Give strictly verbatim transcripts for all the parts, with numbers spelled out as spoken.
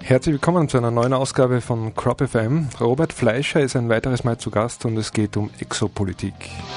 Herzlich willkommen zu einer neuen Ausgabe von Crop F M. Robert Fleischer ist ein weiteres Mal zu Gast und es geht um Exopolitik.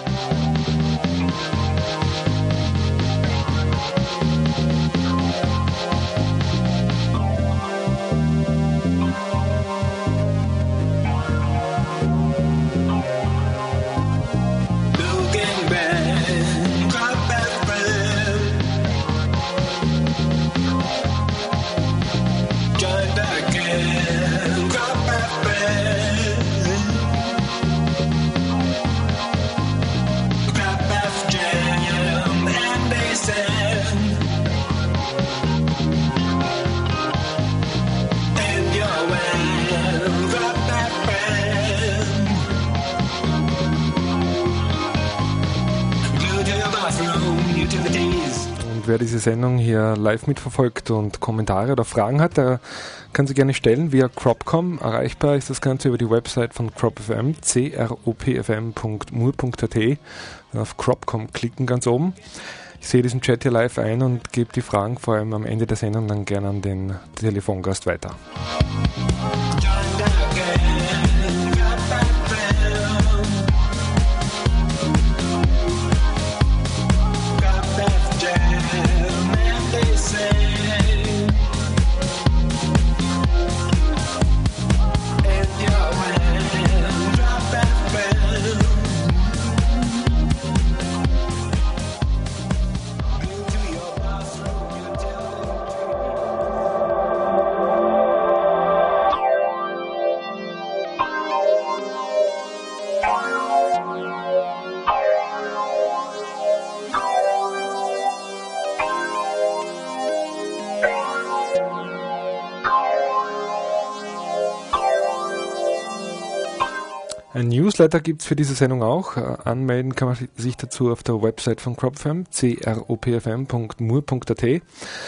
Wer diese Sendung hier live mitverfolgt und Kommentare oder Fragen hat, der kann sie gerne stellen via Crop Punkt com. Erreichbar ist das Ganze über die Website von Crop F M, c r o p f m punkt m u r punkt a t. Dann auf Crop Punkt com klicken ganz oben. Ich sehe diesen Chat hier live ein und gebe die Fragen vor allem am Ende der Sendung dann gerne an den Telefongast weiter. Ein Newsletter gibt es für diese Sendung auch. Anmelden kann man sich dazu auf der Website von Crop F M, c r o p f m punkt m u r punkt a t.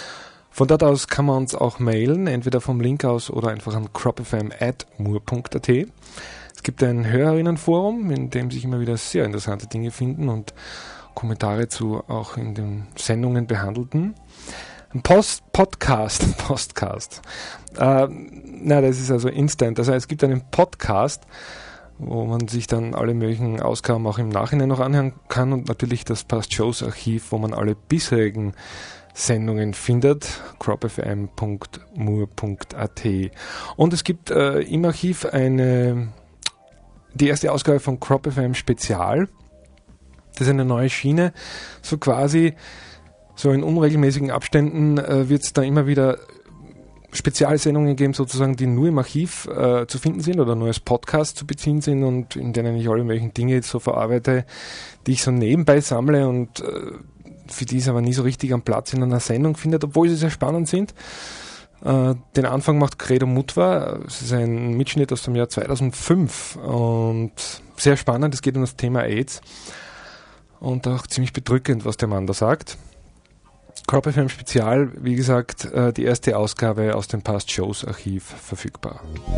Von dort aus kann man uns auch mailen, entweder vom Link aus oder einfach an cropfm at m u r punkt a t. Es gibt ein Hörerinnenforum, in dem sich immer wieder sehr interessante Dinge finden und Kommentare zu auch in den Sendungen behandelten. Ein Post, Podcast, Postcast. Äh, na, das ist also instant. Also es gibt einen Podcast, wo man sich dann alle möglichen Ausgaben auch im Nachhinein noch anhören kann und natürlich das Past Shows Archiv, wo man alle bisherigen Sendungen findet, crop f m punkt m u r punkt a t. Und es gibt äh, im Archiv eine, die erste Ausgabe von Crop F M Spezial. Das ist eine neue Schiene, so quasi, so in unregelmäßigen Abständen äh, wird es da immer wieder Spezialsendungen geben, sozusagen, die nur im Archiv äh, zu finden sind oder nur als Podcast zu beziehen sind und in denen ich alle möglichen Dinge so verarbeite, die ich so nebenbei sammle und äh, für die es aber nie so richtig am Platz in einer Sendung findet, obwohl sie sehr spannend sind. Äh, den Anfang macht Credo Mutwa. Es ist ein Mitschnitt aus dem Jahr zweitausendfünf und sehr spannend. Es geht um das Thema AIDS und auch ziemlich bedrückend, was der Mann da sagt. Crop F M Spezial, wie gesagt, die erste Ausgabe aus dem Past Shows Archiv verfügbar.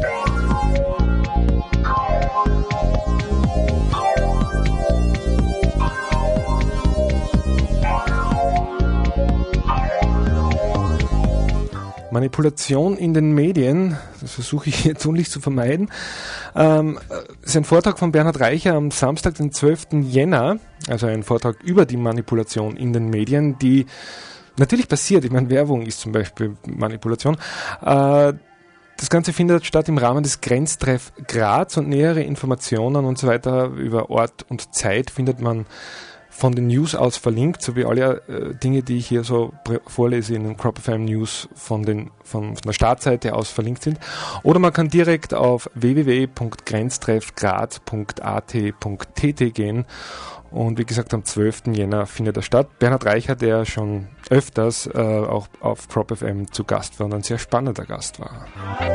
Manipulation in den Medien, das versuche ich jetzt tunlichst zu vermeiden. Ähm, das ist ein Vortrag von Bernhard Reicher am Samstag, den zwölften Jänner, also ein Vortrag über die Manipulation in den Medien, die natürlich passiert. Ich meine, Werbung ist zum Beispiel Manipulation. Äh, das Ganze findet statt im Rahmen des Grenztreff Graz und nähere Informationen und so weiter über Ort und Zeit findet man von den News aus verlinkt, sowie alle äh, Dinge, die ich hier so pr- vorlese in den Crop F M News von, den, von, von der Startseite aus verlinkt sind. Oder man kann direkt auf w w w punkt grenztreff graz punkt a t punkt t t gehen. Und wie gesagt, am zwölften Jänner findet er statt. Bernhard Reicher, der schon öfters äh, auch auf Crop F M zu Gast war und ein sehr spannender Gast war.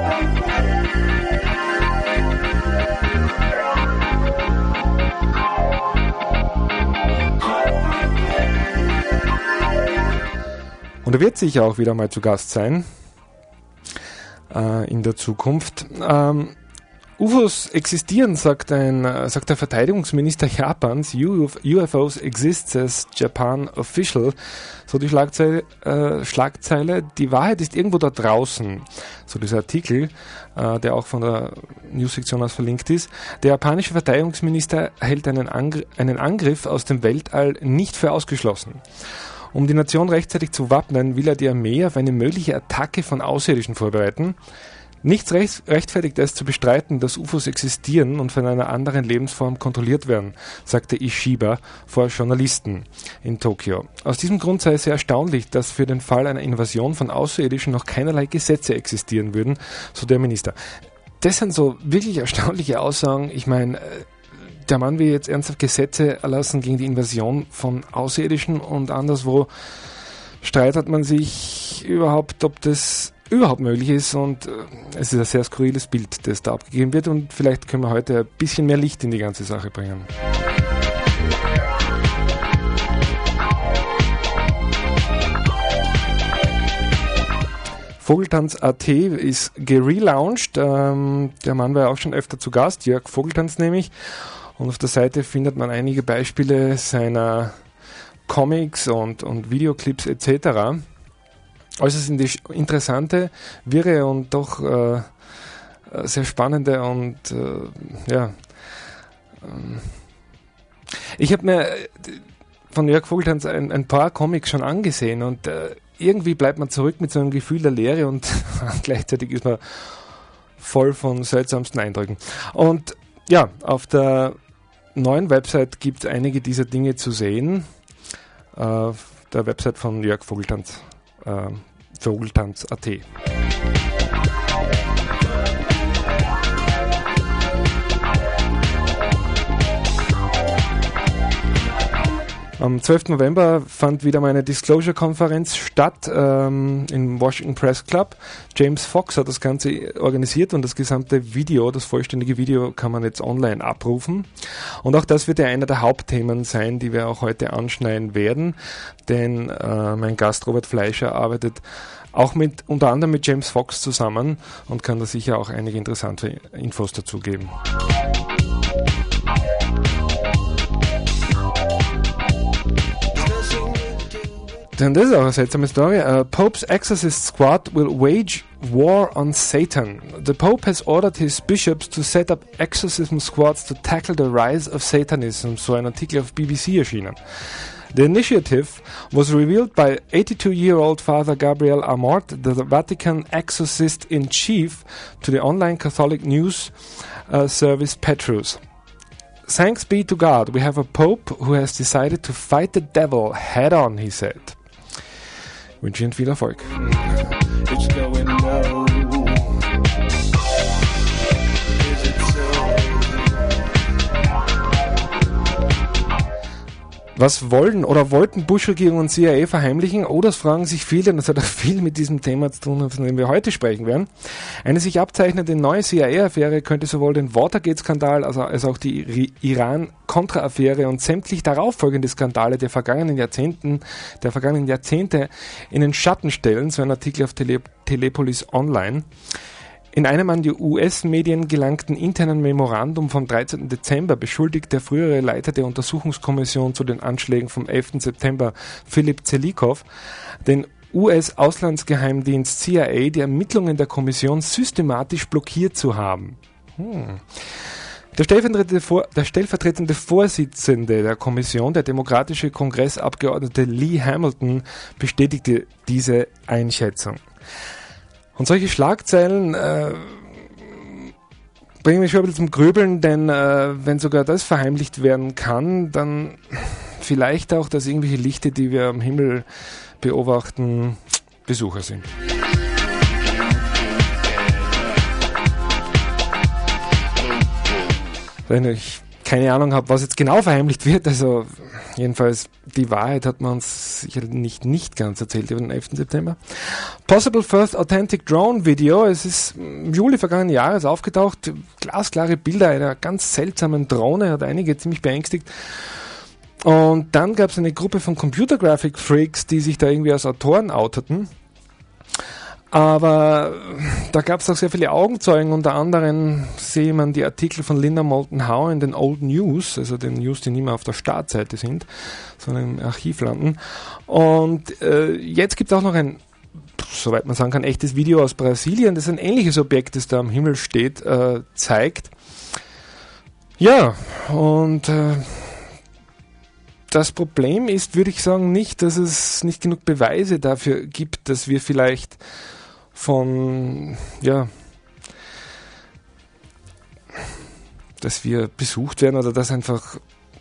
Und er wird sicher auch wieder mal zu Gast sein äh, in der Zukunft. Ähm, U F Os existieren, sagt ein sagt der Verteidigungsminister Japans. U F Os exist, says Japan official. So die Schlagzeile, äh, Schlagzeile. Die Wahrheit ist irgendwo da draußen. So dieser Artikel, äh, der auch von der News-Sektion aus verlinkt ist. Der japanische Verteidigungsminister hält einen, Angr- einen Angriff aus dem Weltall nicht für ausgeschlossen. Um die Nation rechtzeitig zu wappnen, will er die Armee auf eine mögliche Attacke von Außerirdischen vorbereiten. Nichts recht, rechtfertigt es zu bestreiten, dass U F Os existieren und von einer anderen Lebensform kontrolliert werden, sagte Ishiba vor Journalisten in Tokio. Aus diesem Grund sei es sehr erstaunlich, dass für den Fall einer Invasion von Außerirdischen noch keinerlei Gesetze existieren würden, so der Minister. Das sind so wirklich erstaunliche Aussagen. Ich meine, der Mann will jetzt ernsthaft Gesetze erlassen gegen die Invasion von Außerirdischen und anderswo streitet man sich überhaupt, ob das überhaupt möglich ist, und äh, es ist ein sehr skurriles Bild, das da abgegeben wird, und vielleicht können wir heute ein bisschen mehr Licht in die ganze Sache bringen. Vogeltanz Punkt at ist gelauncht. Ähm, der Mann war ja auch schon öfter zu Gast, Jörg Vogeltanz nämlich, und auf der Seite findet man einige Beispiele seiner Comics und, und Videoclips et cetera. Also es sind interessante, wirre und doch äh, sehr spannende und äh, ja. Ähm, ich habe mir von Jörg Vogeltanz ein, ein paar Comics schon angesehen, und äh, irgendwie bleibt man zurück mit so einem Gefühl der Leere, und gleichzeitig ist man voll von seltsamsten Eindrücken. Und ja, auf der neuen Website gibt es einige dieser Dinge zu sehen. Äh, der Website von Jörg Vogeltanz. Äh, Vogeltanz Punkt at. Am zwölften November fand wieder mal eine Disclosure-Konferenz statt ähm, im Washington Press Club. James Fox hat das Ganze organisiert, und das gesamte Video, das vollständige Video, kann man jetzt online abrufen. Und auch das wird ja einer der Hauptthemen sein, die wir auch heute anschneiden werden, denn äh, mein Gast Robert Fleischer arbeitet auch mit, unter anderem mit James Fox zusammen, und kann da sicher auch einige interessante Infos dazu geben. Denn das ist auch eine seltsame Story. Uh, Pope's Exorcist Squad will wage war on Satan. The Pope has ordered his bishops to set up exorcism squads to tackle the rise of Satanism, so ein Artikel auf B B C erschienen. The initiative was revealed by eighty-two-year-old Father Gabriel Amort, the Vatican exorcist-in-chief, to the online Catholic news uh, service Petrus. Thanks be to God, we have a Pope who has decided to fight the devil head on, he said. Ich wünsche Ihnen viel Erfolg. It's going low. Is it so? Was wollen oder wollten Bush-Regierung und C I A verheimlichen? Oh, das fragen sich viele, und das hat auch viel mit diesem Thema zu tun, von dem wir heute sprechen werden. Eine sich abzeichnende neue C I A-Affäre könnte sowohl den Watergate-Skandal als, als auch die Iran-Contra-Affäre und sämtlich darauffolgende Skandale der vergangenen Jahrzehnten, der vergangenen Jahrzehnte in den Schatten stellen, so ein Artikel auf Tele- Telepolis Online. In einem an die U S-Medien gelangten internen Memorandum vom dreizehnten Dezember beschuldigt der frühere Leiter der Untersuchungskommission zu den Anschlägen vom elften September, Philipp Zelikow, den U S-Auslandsgeheimdienst C I A die Ermittlungen der Kommission systematisch blockiert zu haben. Hm. Der stellvertretende, Vor- der stellvertretende Vorsitzende der Kommission, der demokratische Kongressabgeordnete Lee Hamilton, bestätigte diese Einschätzung. Und solche Schlagzeilen äh, bringen mich schon ein bisschen zum Grübeln, denn äh, wenn sogar das verheimlicht werden kann, dann vielleicht auch, dass irgendwelche Lichter, die wir am Himmel beobachten, Besucher sind. Wenn ich keine Ahnung habe, was jetzt genau verheimlicht wird, also jedenfalls die Wahrheit hat man uns sicher nicht, nicht ganz erzählt über den elften September. Possible First Authentic Drone Video, es ist im Juli vergangenen Jahres aufgetaucht, glasklare Bilder einer ganz seltsamen Drohne, hat einige ziemlich beängstigt. Und dann gab es eine Gruppe von Computer Graphic Freaks, die sich da irgendwie als Autoren outeten. Aber da gab es auch sehr viele Augenzeugen, unter anderem sehe man die Artikel von Linda Moulton Howe in den Old News, also den News, die nicht mehr auf der Startseite sind, sondern im Archiv landen. Und äh, jetzt gibt es auch noch ein, soweit man sagen kann, echtes Video aus Brasilien, das ein ähnliches Objekt, das da am Himmel steht, äh, zeigt. Ja, und äh, das Problem ist, würde ich sagen, nicht, dass es nicht genug Beweise dafür gibt, dass wir vielleicht von, ja, dass wir besucht werden oder dass einfach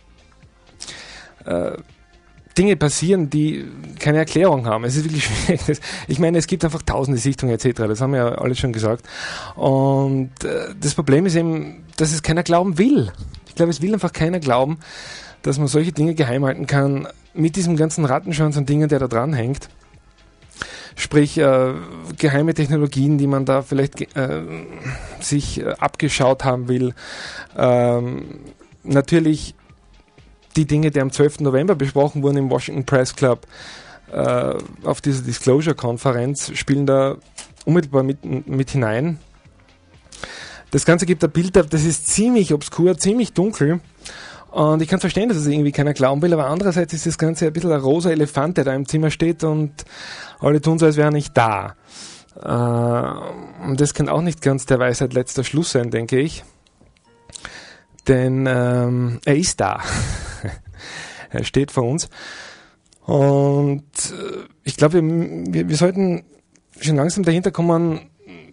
äh, Dinge passieren, die keine Erklärung haben. Es ist wirklich schwierig. Ich meine, es gibt einfach tausende Sichtungen et cetera. Das haben wir ja alle schon gesagt. Und äh, das Problem ist eben, dass es keiner glauben will. Ich glaube, es will einfach keiner glauben, dass man solche Dinge geheim halten kann mit diesem ganzen Rattenschwanz an Dingen, der da dran hängt. Sprich, äh, geheime Technologien, die man da vielleicht äh, sich äh, abgeschaut haben will. Ähm, natürlich die Dinge, die am zwölften November besprochen wurden im Washington Press Club äh, auf dieser Disclosure-Konferenz, spielen da unmittelbar mit, mit hinein. Das Ganze gibt ein Bild ab, das ist ziemlich obskur, ziemlich dunkel. Und ich kann verstehen, dass es irgendwie keiner glauben will, aber andererseits ist das Ganze ein bisschen ein rosa Elefant, der da im Zimmer steht und alle tun so, als wäre er nicht da. Äh, und das kann auch nicht ganz der Weisheit letzter Schluss sein, denke ich. Denn ähm, er ist da. Er steht vor uns. Und äh, ich glaube, wir, wir, wir sollten schon langsam dahinter kommen,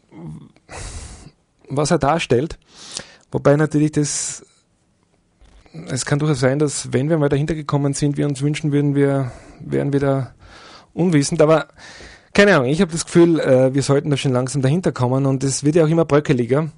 was er darstellt. Wobei natürlich das Es kann durchaus sein, dass, wenn wir mal dahinter gekommen sind, wir uns wünschen würden, wir wären wieder unwissend. Aber keine Ahnung, ich habe das Gefühl, äh, wir sollten da schon langsam dahinter kommen und es wird ja auch immer bröckeliger.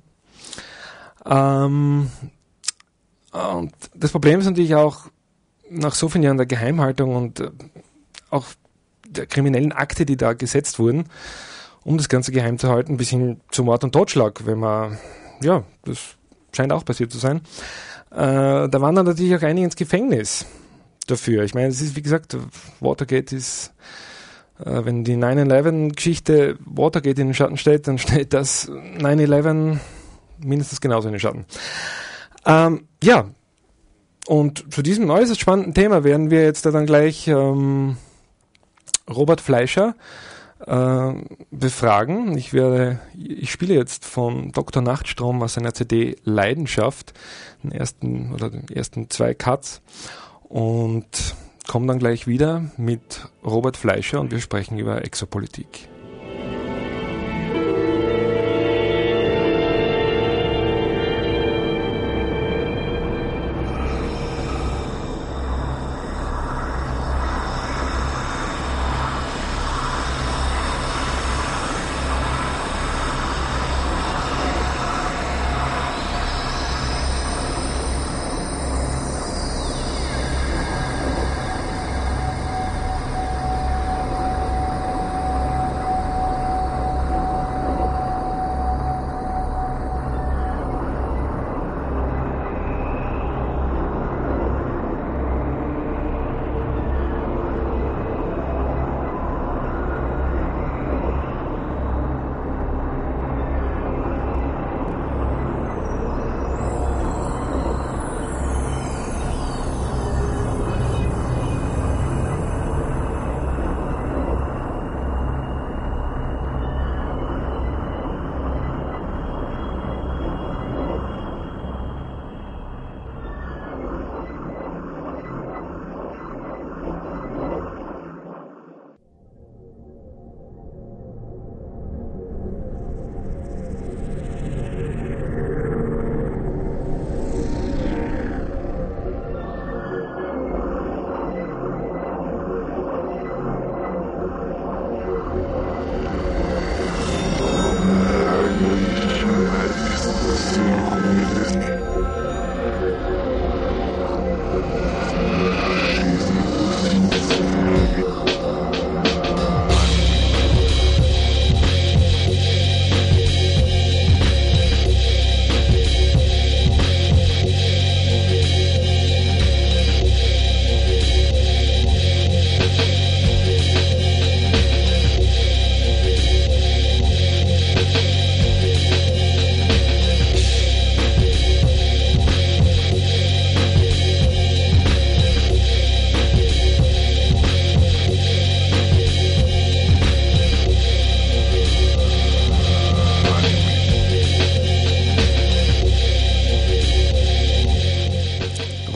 Ähm, und das Problem ist natürlich auch, nach so vielen Jahren der Geheimhaltung und äh, auch der kriminellen Akte, die da gesetzt wurden, um das Ganze geheim zu halten, bis hin zu Mord und Totschlag, wenn man, ja, das scheint auch passiert zu sein. Äh, da waren dann natürlich auch einige ins Gefängnis dafür. Ich meine, es ist, wie gesagt, Watergate ist, äh, wenn die nine eleven Geschichte Watergate in den Schatten stellt, dann stellt das nine eleven mindestens genauso in den Schatten. Ähm, ja, und zu diesem äußerst spannenden Thema werden wir jetzt da dann gleich ähm, Robert Fleischer äh, befragen. Ich werde, ich spiele jetzt von Doktor Nachtstrom aus seiner C D Leidenschaft, den ersten oder den ersten zwei Cuts, und komme dann gleich wieder mit Robert Fleischer und wir sprechen über Exopolitik.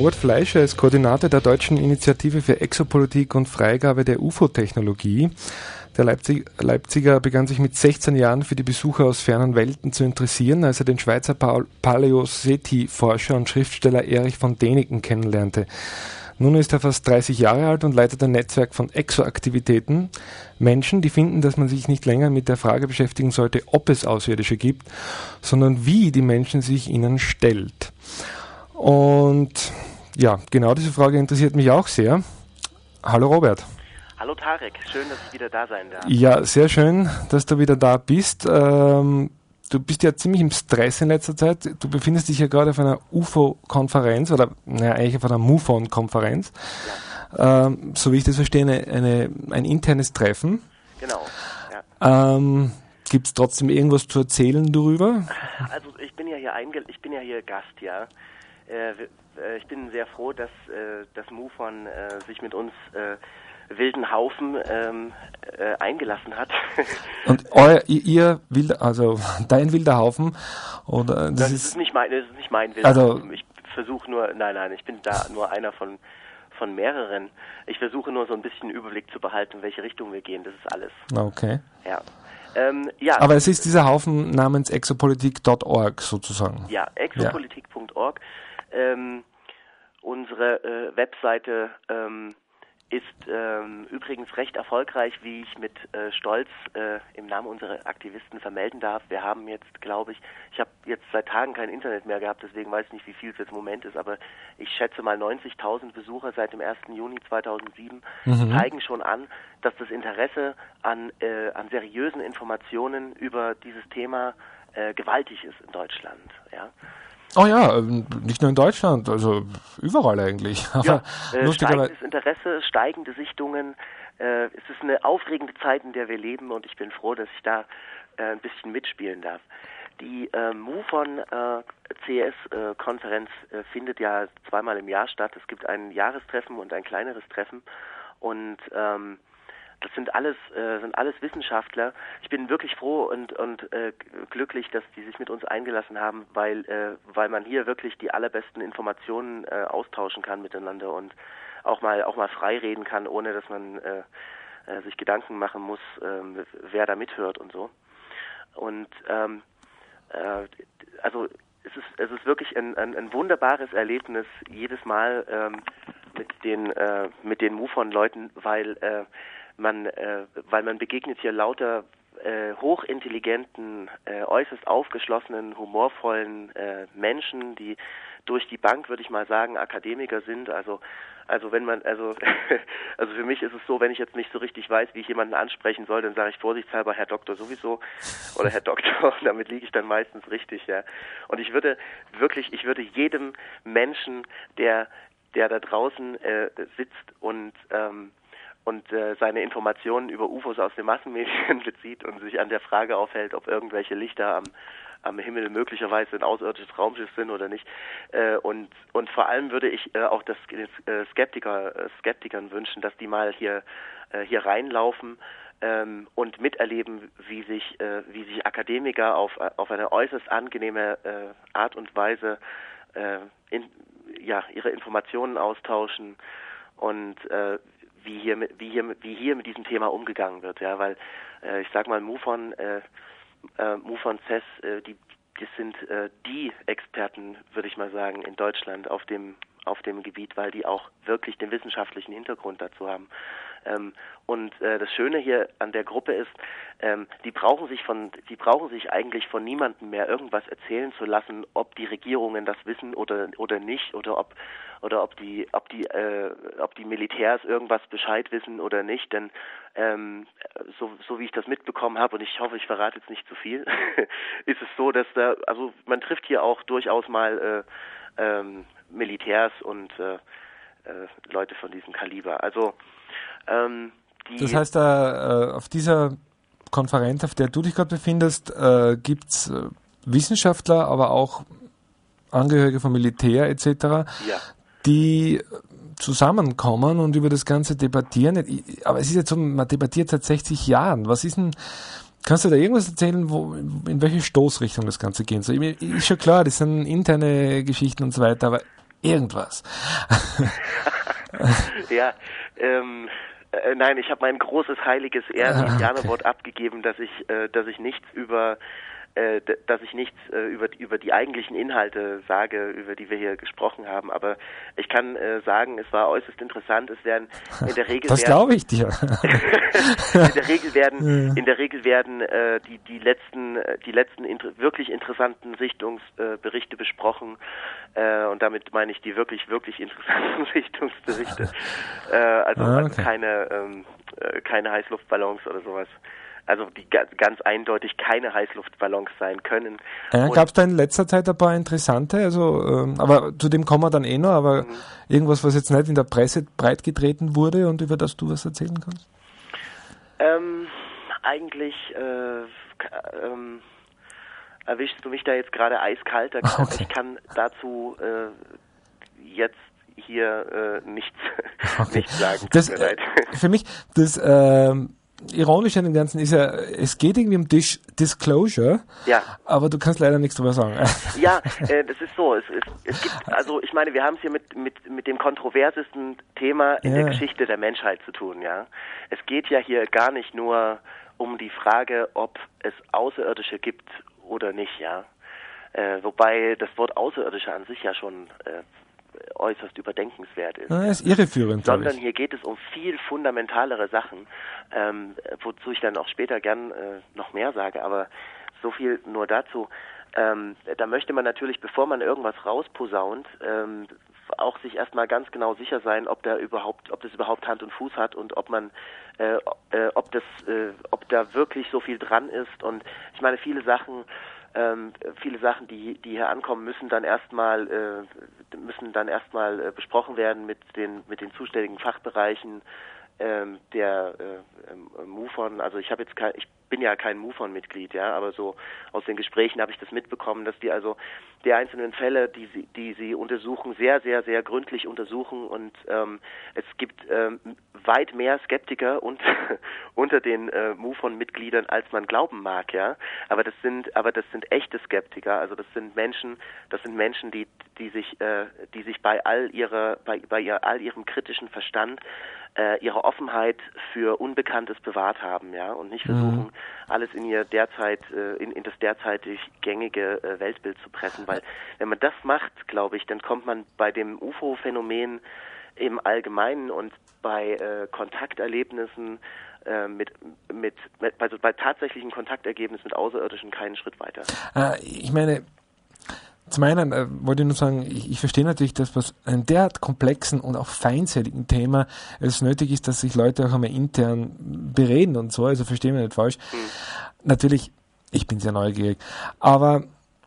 Robert Fleischer ist Koordinator der Deutschen Initiative für Exopolitik und Freigabe der U F O-Technologie. Der Leipzig, Leipziger begann sich mit sechzehn Jahren für die Besucher aus fernen Welten zu interessieren, als er den Schweizer Paläo-SETI-Forscher und Schriftsteller Erich von Däniken kennenlernte. Nun ist er fast dreißig Jahre alt und leitet ein Netzwerk von Exoaktivitäten. Menschen, die finden, dass man sich nicht länger mit der Frage beschäftigen sollte, ob es Außerirdische gibt, sondern wie die Menschen sich ihnen stellt. Und ja, genau diese Frage interessiert mich auch sehr. Hallo Robert. Hallo Tarek, schön, dass ich wieder da sein darf. Ja, sehr schön, dass du wieder da bist. Ähm, du bist ja ziemlich im Stress in letzter Zeit. Du befindest dich ja gerade auf einer U F O-Konferenz oder naja, eigentlich auf einer MUFON-Konferenz. Ja. Ähm, so wie ich das verstehe, eine, eine, ein internes Treffen. Genau. Ja. Ähm, Gibt es trotzdem irgendwas zu erzählen darüber? Also ich bin ja hier einge- ich bin ja hier Gast, ja. Äh, ich bin sehr froh, dass äh, das MUFON äh, sich mit uns äh, wilden Haufen ähm, äh, eingelassen hat. Und euer, ihr wilder, also dein wilder Haufen, oder das, das ist, ist nicht mein, das ist nicht mein wilder also, Haufen. Ich versuche nur, nein, nein, ich bin da nur einer von von mehreren. Ich versuche nur so ein bisschen Überblick zu behalten, in welche Richtung wir gehen. Das ist alles. Okay. Ja. Ähm, ja. Aber es ist dieser Haufen namens exopolitik Punkt org sozusagen. Ja, exopolitik Punkt org. Ja. Ähm, unsere äh, Webseite ähm, ist ähm, übrigens recht erfolgreich, wie ich mit äh, Stolz äh, im Namen unserer Aktivisten vermelden darf. Wir haben jetzt, glaube ich, ich habe jetzt seit Tagen kein Internet mehr gehabt, deswegen weiß ich nicht, wie viel es jetzt im Moment ist, aber ich schätze mal neunzigtausend Besucher seit dem ersten Juni zweitausendsieben mhm. zeigen schon an, dass das Interesse an, äh, an seriösen Informationen über dieses Thema äh, gewaltig ist in Deutschland, ja. Oh ja, nicht nur in Deutschland, also überall eigentlich. Ja, äh, steigendes Interesse, steigende Sichtungen. Äh, es ist eine aufregende Zeit, in der wir leben und ich bin froh, dass ich da äh, ein bisschen mitspielen darf. Die äh, MUFON äh, C S-Konferenz äh, findet ja zweimal im Jahr statt. Es gibt ein Jahrestreffen und ein kleineres Treffen und ähm, das sind alles äh, sind alles Wissenschaftler. Ich bin wirklich froh und und äh, glücklich, dass die sich mit uns eingelassen haben, weil äh, weil man hier wirklich die allerbesten Informationen äh, austauschen kann miteinander und auch mal auch mal frei reden kann, ohne dass man äh, äh, sich Gedanken machen muss, äh, wer da mithört und so. Und ähm, äh, also es ist es ist wirklich ein, ein, ein wunderbares Erlebnis jedes Mal ähm, mit den äh, mit den MUFON-Leuten, weil äh, Man, äh, weil man begegnet hier lauter äh, hochintelligenten, äh, äußerst aufgeschlossenen, humorvollen äh, Menschen, die durch die Bank, würde ich mal sagen, Akademiker sind. Also, also wenn man, also, also für mich ist es so, wenn ich jetzt nicht so richtig weiß, wie ich jemanden ansprechen soll, dann sage ich vorsichtshalber Herr Doktor sowieso oder Herr Doktor. Damit liege ich dann meistens richtig, ja. Und ich würde wirklich, ich würde jedem Menschen, der, der da draußen äh, sitzt und ähm, und äh, seine Informationen über U F Os aus den Massenmedien bezieht und sich an der Frage aufhält, ob irgendwelche Lichter am, am Himmel möglicherweise ein außerirdisches Raumschiff sind oder nicht. Äh, und und vor allem würde ich äh, auch das äh, Skeptiker, äh, Skeptikern wünschen, dass die mal hier äh, hier reinlaufen ähm, und miterleben, wie sich äh, wie sich Akademiker auf auf eine äußerst angenehme äh, Art und Weise äh, in, ja ihre Informationen austauschen und äh, wie hier mit, wie hier wie hier mit diesem Thema umgegangen wird, ja, weil äh, ich sag mal MUFON äh, äh, MUFON C E S, äh, die das sind äh, die Experten, würde ich mal sagen, in Deutschland auf dem auf dem Gebiet, weil die auch wirklich den wissenschaftlichen Hintergrund dazu haben. Ähm, und äh, das Schöne hier an der Gruppe ist, ähm, die brauchen sich von, die brauchen sich eigentlich von niemandem mehr irgendwas erzählen zu lassen, ob die Regierungen das wissen oder oder nicht, oder ob oder ob die ob die äh, ob die Militärs irgendwas Bescheid wissen oder nicht. Denn ähm, so so wie ich das mitbekommen habe, und ich hoffe, ich verrate jetzt nicht zu viel, ist es so, dass da also man trifft hier auch durchaus mal äh, ähm, Militärs und äh, äh, Leute von diesem Kaliber. Also ähm, die das heißt, äh, auf dieser Konferenz, auf der du dich gerade befindest, äh, gibt es äh, Wissenschaftler, aber auch Angehörige vom Militär et cetera, ja. die zusammenkommen und über das Ganze debattieren. Aber es ist jetzt so, man debattiert seit sechzig Jahren. Was ist denn, kannst du da irgendwas erzählen, wo, in welche Stoßrichtung das Ganze gehen soll? Ist schon klar, das sind interne Geschichten und so weiter, aber irgendwas. Ja, ähm, äh, nein, ich habe mein großes heiliges Ehren-Indianerwort okay. abgegeben, dass ich, äh, dass ich nichts über Äh, dass ich nichts äh, über, über die eigentlichen Inhalte sage, über die wir hier gesprochen haben, aber ich kann äh, sagen, es war äußerst interessant. Es werden in der Regel das glaube ich dir. in der Regel werden in der Regel werden äh, die die letzten die letzten inter- wirklich interessanten Sichtungsberichte äh, besprochen äh, und damit meine ich die wirklich wirklich interessanten Sichtungsberichte. Äh, also, ah, okay. also keine ähm, äh, keine Heißluftballons oder sowas. Also die ganz eindeutig keine Heißluftballons sein können. Ja, gab es da in letzter Zeit ein paar interessante, also ähm, aber zu dem kommen wir dann eh noch, aber mhm. irgendwas, was jetzt nicht in der Presse breitgetreten wurde und über das du was erzählen kannst? Ähm, eigentlich äh, ähm, erwischst du mich da jetzt gerade eiskalt, okay. Ich kann dazu äh, jetzt hier äh, nichts, okay. nichts sagen. Das, äh, für mich, das ähm, Ironisch an dem Ganzen ist ja, es geht irgendwie um Dis- Disclosure, ja. aber du kannst leider nichts drüber sagen. Ja, äh, das ist so. Es, es, es gibt, also ich meine, wir haben es hier mit, mit, mit dem kontroversesten Thema in ja. der Geschichte der Menschheit zu tun, ja. Es geht ja hier gar nicht nur um die Frage, ob es Außerirdische gibt oder nicht, ja. Äh, wobei das Wort Außerirdische an sich ja schon äh, äußerst überdenkenswert ist. Ja, ist irreführend. Sondern hier geht es um viel fundamentalere Sachen, ähm, wozu ich dann auch später gern äh, noch mehr sage, aber so viel nur dazu. Ähm, da möchte man natürlich, bevor man irgendwas rausposaunt, ähm, auch sich erstmal ganz genau sicher sein, ob da überhaupt, ob das überhaupt Hand und Fuß hat und ob man, äh, äh, ob das, äh, ob da wirklich so viel dran ist. Und ich meine, viele Sachen Ähm, viele Sachen, die, die hier ankommen, müssen dann erstmal äh, müssen dann erstmal äh, besprochen werden mit den mit den zuständigen Fachbereichen ähm, der äh, MUFON. Also ich habe jetzt kein, ich bin ja kein MUFON-Mitglied, ja, aber so aus den Gesprächen habe ich das mitbekommen, dass die also die einzelnen Fälle, die sie die sie untersuchen, sehr sehr sehr gründlich untersuchen und ähm, es gibt ähm, weit mehr Skeptiker und unter den äh, MUFON-Mitgliedern, als man glauben mag, ja. Aber das sind, aber das sind echte Skeptiker. Also das sind Menschen, das sind Menschen, die, die sich, äh, die sich bei all ihrer, bei, bei ihr, all ihrem kritischen Verstand äh, ihre Offenheit für Unbekanntes bewahrt haben, ja, und nicht versuchen, mhm. alles in ihr derzeit, äh, in, in das derzeitig gängige äh, Weltbild zu pressen. Weil wenn man das macht, glaube ich, dann kommt man bei dem U F O-Phänomen im Allgemeinen und bei äh, Kontakterlebnissen äh, mit, mit, mit also bei tatsächlichen Kontaktergebnissen mit Außerirdischen keinen Schritt weiter. Äh, ich meine, zum einen äh, wollte ich nur sagen, ich, ich verstehe natürlich, dass was einem derart komplexen und auch feindseligen Thema es nötig ist, dass sich Leute auch einmal intern bereden und so, also verstehen wir nicht falsch. Hm. Natürlich, ich bin sehr neugierig, aber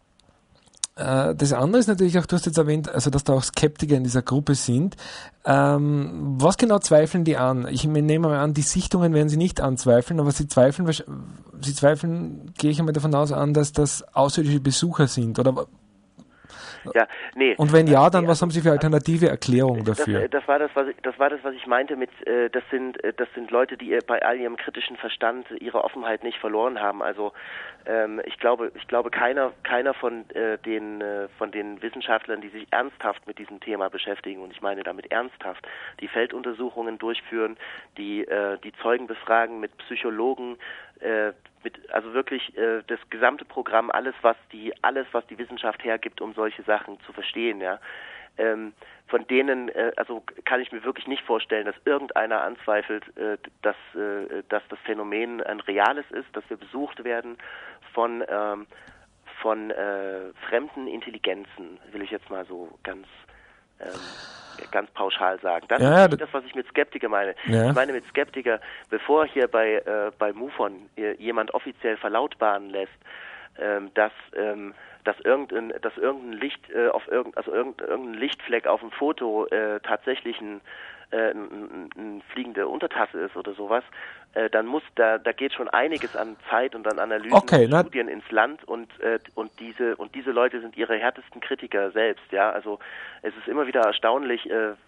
das andere ist natürlich auch, du hast jetzt erwähnt, also dass da auch Skeptiker in dieser Gruppe sind. Ähm, was genau zweifeln die an? Ich nehme mal an, die Sichtungen werden sie nicht anzweifeln, aber sie zweifeln, sie zweifeln, gehe ich einmal davon aus an, dass das außerirdische Besucher sind, oder? Ja, nee. Und wenn ja, dann nee, was haben Sie für alternative Erklärungen dafür? Das, das war das, was ich, das war das, was ich meinte mit, äh, das sind, äh, das sind Leute, die bei all ihrem kritischen Verstand ihre Offenheit nicht verloren haben. Also ähm, ich glaube, ich glaube, keiner, keiner von äh, den, äh, von den Wissenschaftlern, die sich ernsthaft mit diesem Thema beschäftigen, und ich meine damit ernsthaft, die Felduntersuchungen durchführen, die, äh, die Zeugen befragen, mit Psychologen, äh, mit, also wirklich äh, das gesamte Programm, alles was die, alles was die Wissenschaft hergibt, um solche Sachen zu verstehen, ja. Ähm, von denen, äh, also kann ich mir wirklich nicht vorstellen, dass irgendeiner anzweifelt, äh, dass, äh, dass das Phänomen ein reales ist, dass wir besucht werden von ähm, von äh, fremden Intelligenzen, will ich jetzt mal so ganz ähm, ganz pauschal sagen. Das ja, ist nicht das, was ich mit Skeptiker meine. Ja. Ich meine mit Skeptiker, bevor hier bei äh, bei MUFON jemand offiziell verlautbaren lässt, ähm, dass ähm, dass irgendein dass irgendein Licht äh, auf irgend also irgendein, irgendein Lichtfleck auf dem Foto äh, tatsächlich ein, äh, ein, ein fliegende Untertasse ist oder sowas, äh, dann muss da da geht schon einiges an Zeit und an Analysen okay, und Studien ins Land und äh, und diese und diese Leute sind ihre härtesten Kritiker selbst, ja, also es ist immer wieder erstaunlich, äh,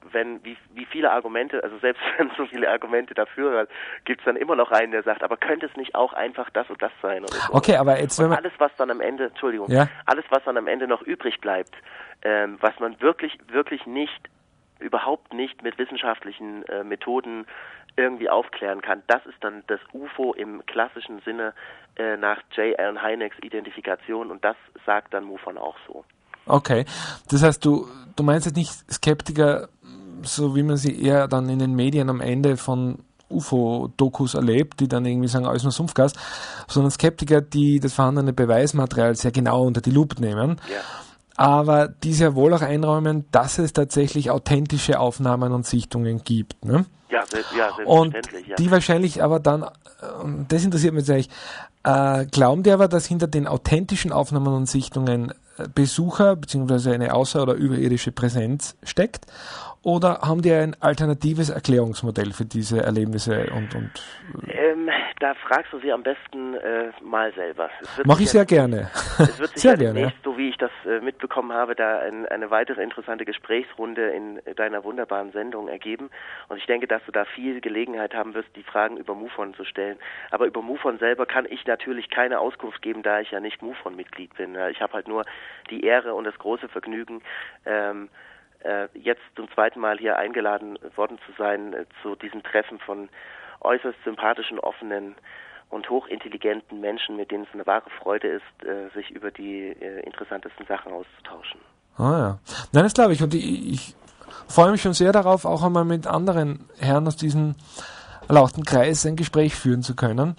wenn wie, wie viele Argumente, also selbst wenn so viele Argumente dafür hat, gibt es dann immer noch einen, der sagt, aber könnte es nicht auch einfach das und das sein? Oder so. Okay, aber jetzt wenn und man alles, was dann am Ende, Entschuldigung, ja? alles, was dann am Ende noch übrig bleibt, ähm, was man wirklich, wirklich nicht, überhaupt nicht mit wissenschaftlichen äh, Methoden irgendwie aufklären kann, das ist dann das U F O im klassischen Sinne äh, nach J. Allen Hyneks Identifikation und das sagt dann MUFON auch so. Okay, das heißt, du, du meinst jetzt nicht Skeptiker, so wie man sie eher dann in den Medien am Ende von U F O-Dokus erlebt, die dann irgendwie sagen, alles nur Sumpfgas, sondern Skeptiker, die das vorhandene Beweismaterial sehr genau unter die Lupe nehmen, ja. aber die sehr wohl auch einräumen, dass es tatsächlich authentische Aufnahmen und Sichtungen gibt. Ne? Ja, selbst, ja, selbstverständlich. Und ja. die wahrscheinlich aber dann, das interessiert mich jetzt eigentlich, äh, glauben die aber, dass hinter den authentischen Aufnahmen und Sichtungen Besucher bzw. eine außer- oder überirdische Präsenz steckt? Oder haben die ein alternatives Erklärungsmodell für diese Erlebnisse? und und ähm, Da fragst du sie am besten äh, mal selber. Mache ich sehr ja, gerne. Es wird sich sehr ja gerne. demnächst, so wie ich das äh, mitbekommen habe, da ein, eine weitere interessante Gesprächsrunde in deiner wunderbaren Sendung ergeben. Und ich denke, dass du da viel Gelegenheit haben wirst, die Fragen über MUFON zu stellen. Aber über MUFON selber kann ich natürlich keine Auskunft geben, da ich ja nicht MUFON-Mitglied bin. Ich habe halt nur die Ehre und das große Vergnügen, ähm, jetzt zum zweiten Mal hier eingeladen worden zu sein äh, zu diesem Treffen von äußerst sympathischen, offenen und hochintelligenten Menschen, mit denen es eine wahre Freude ist, äh, sich über die äh, interessantesten Sachen auszutauschen. Ah ja. Nein, das glaube ich. Und ich, ich freue mich schon sehr darauf, auch einmal mit anderen Herren aus diesem erlauchten Kreis ein Gespräch führen zu können.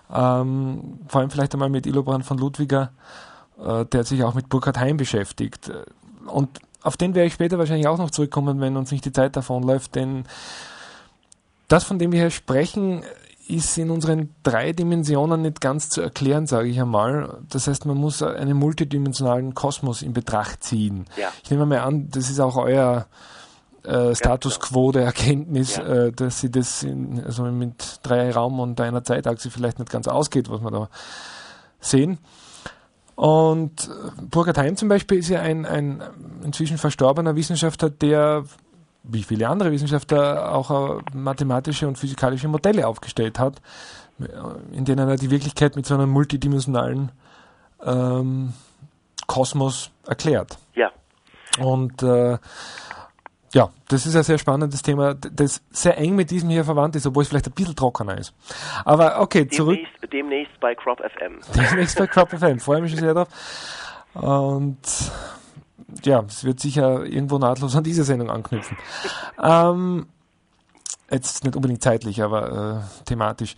Ähm, vor allem vielleicht einmal mit Illobrand von Ludwiger, äh, der sich auch mit Burkhard Heim beschäftigt. Und auf den werde ich später wahrscheinlich auch noch zurückkommen, wenn uns nicht die Zeit davonläuft, denn das, von dem wir hier sprechen, ist in unseren drei Dimensionen nicht ganz zu erklären, sage ich einmal. Das heißt, man muss einen multidimensionalen Kosmos in Betracht ziehen. Ja. Ich nehme mal an, das ist auch euer äh, Status quo der Erkenntnis, ja. äh, dass sie das in, also mit drei Raum und einer Zeitachse vielleicht nicht ganz ausgeht, was wir da sehen. Und Burkhard Heim zum Beispiel ist ja ein, ein inzwischen verstorbener Wissenschaftler, der, wie viele andere Wissenschaftler, auch mathematische und physikalische Modelle aufgestellt hat, in denen er die Wirklichkeit mit so einem multidimensionalen ähm, Kosmos erklärt. Ja. Und äh, ja, das ist ein sehr spannendes Thema, das sehr eng mit diesem hier verwandt ist, obwohl es vielleicht ein bisschen trockener ist. Aber okay, zurück. Demnächst, demnächst bei Crop F M. Demnächst bei Crop F M, freue mich schon sehr drauf. Und ja, es wird sicher irgendwo nahtlos an diese Sendung anknüpfen. ähm, jetzt nicht unbedingt zeitlich, aber äh, thematisch.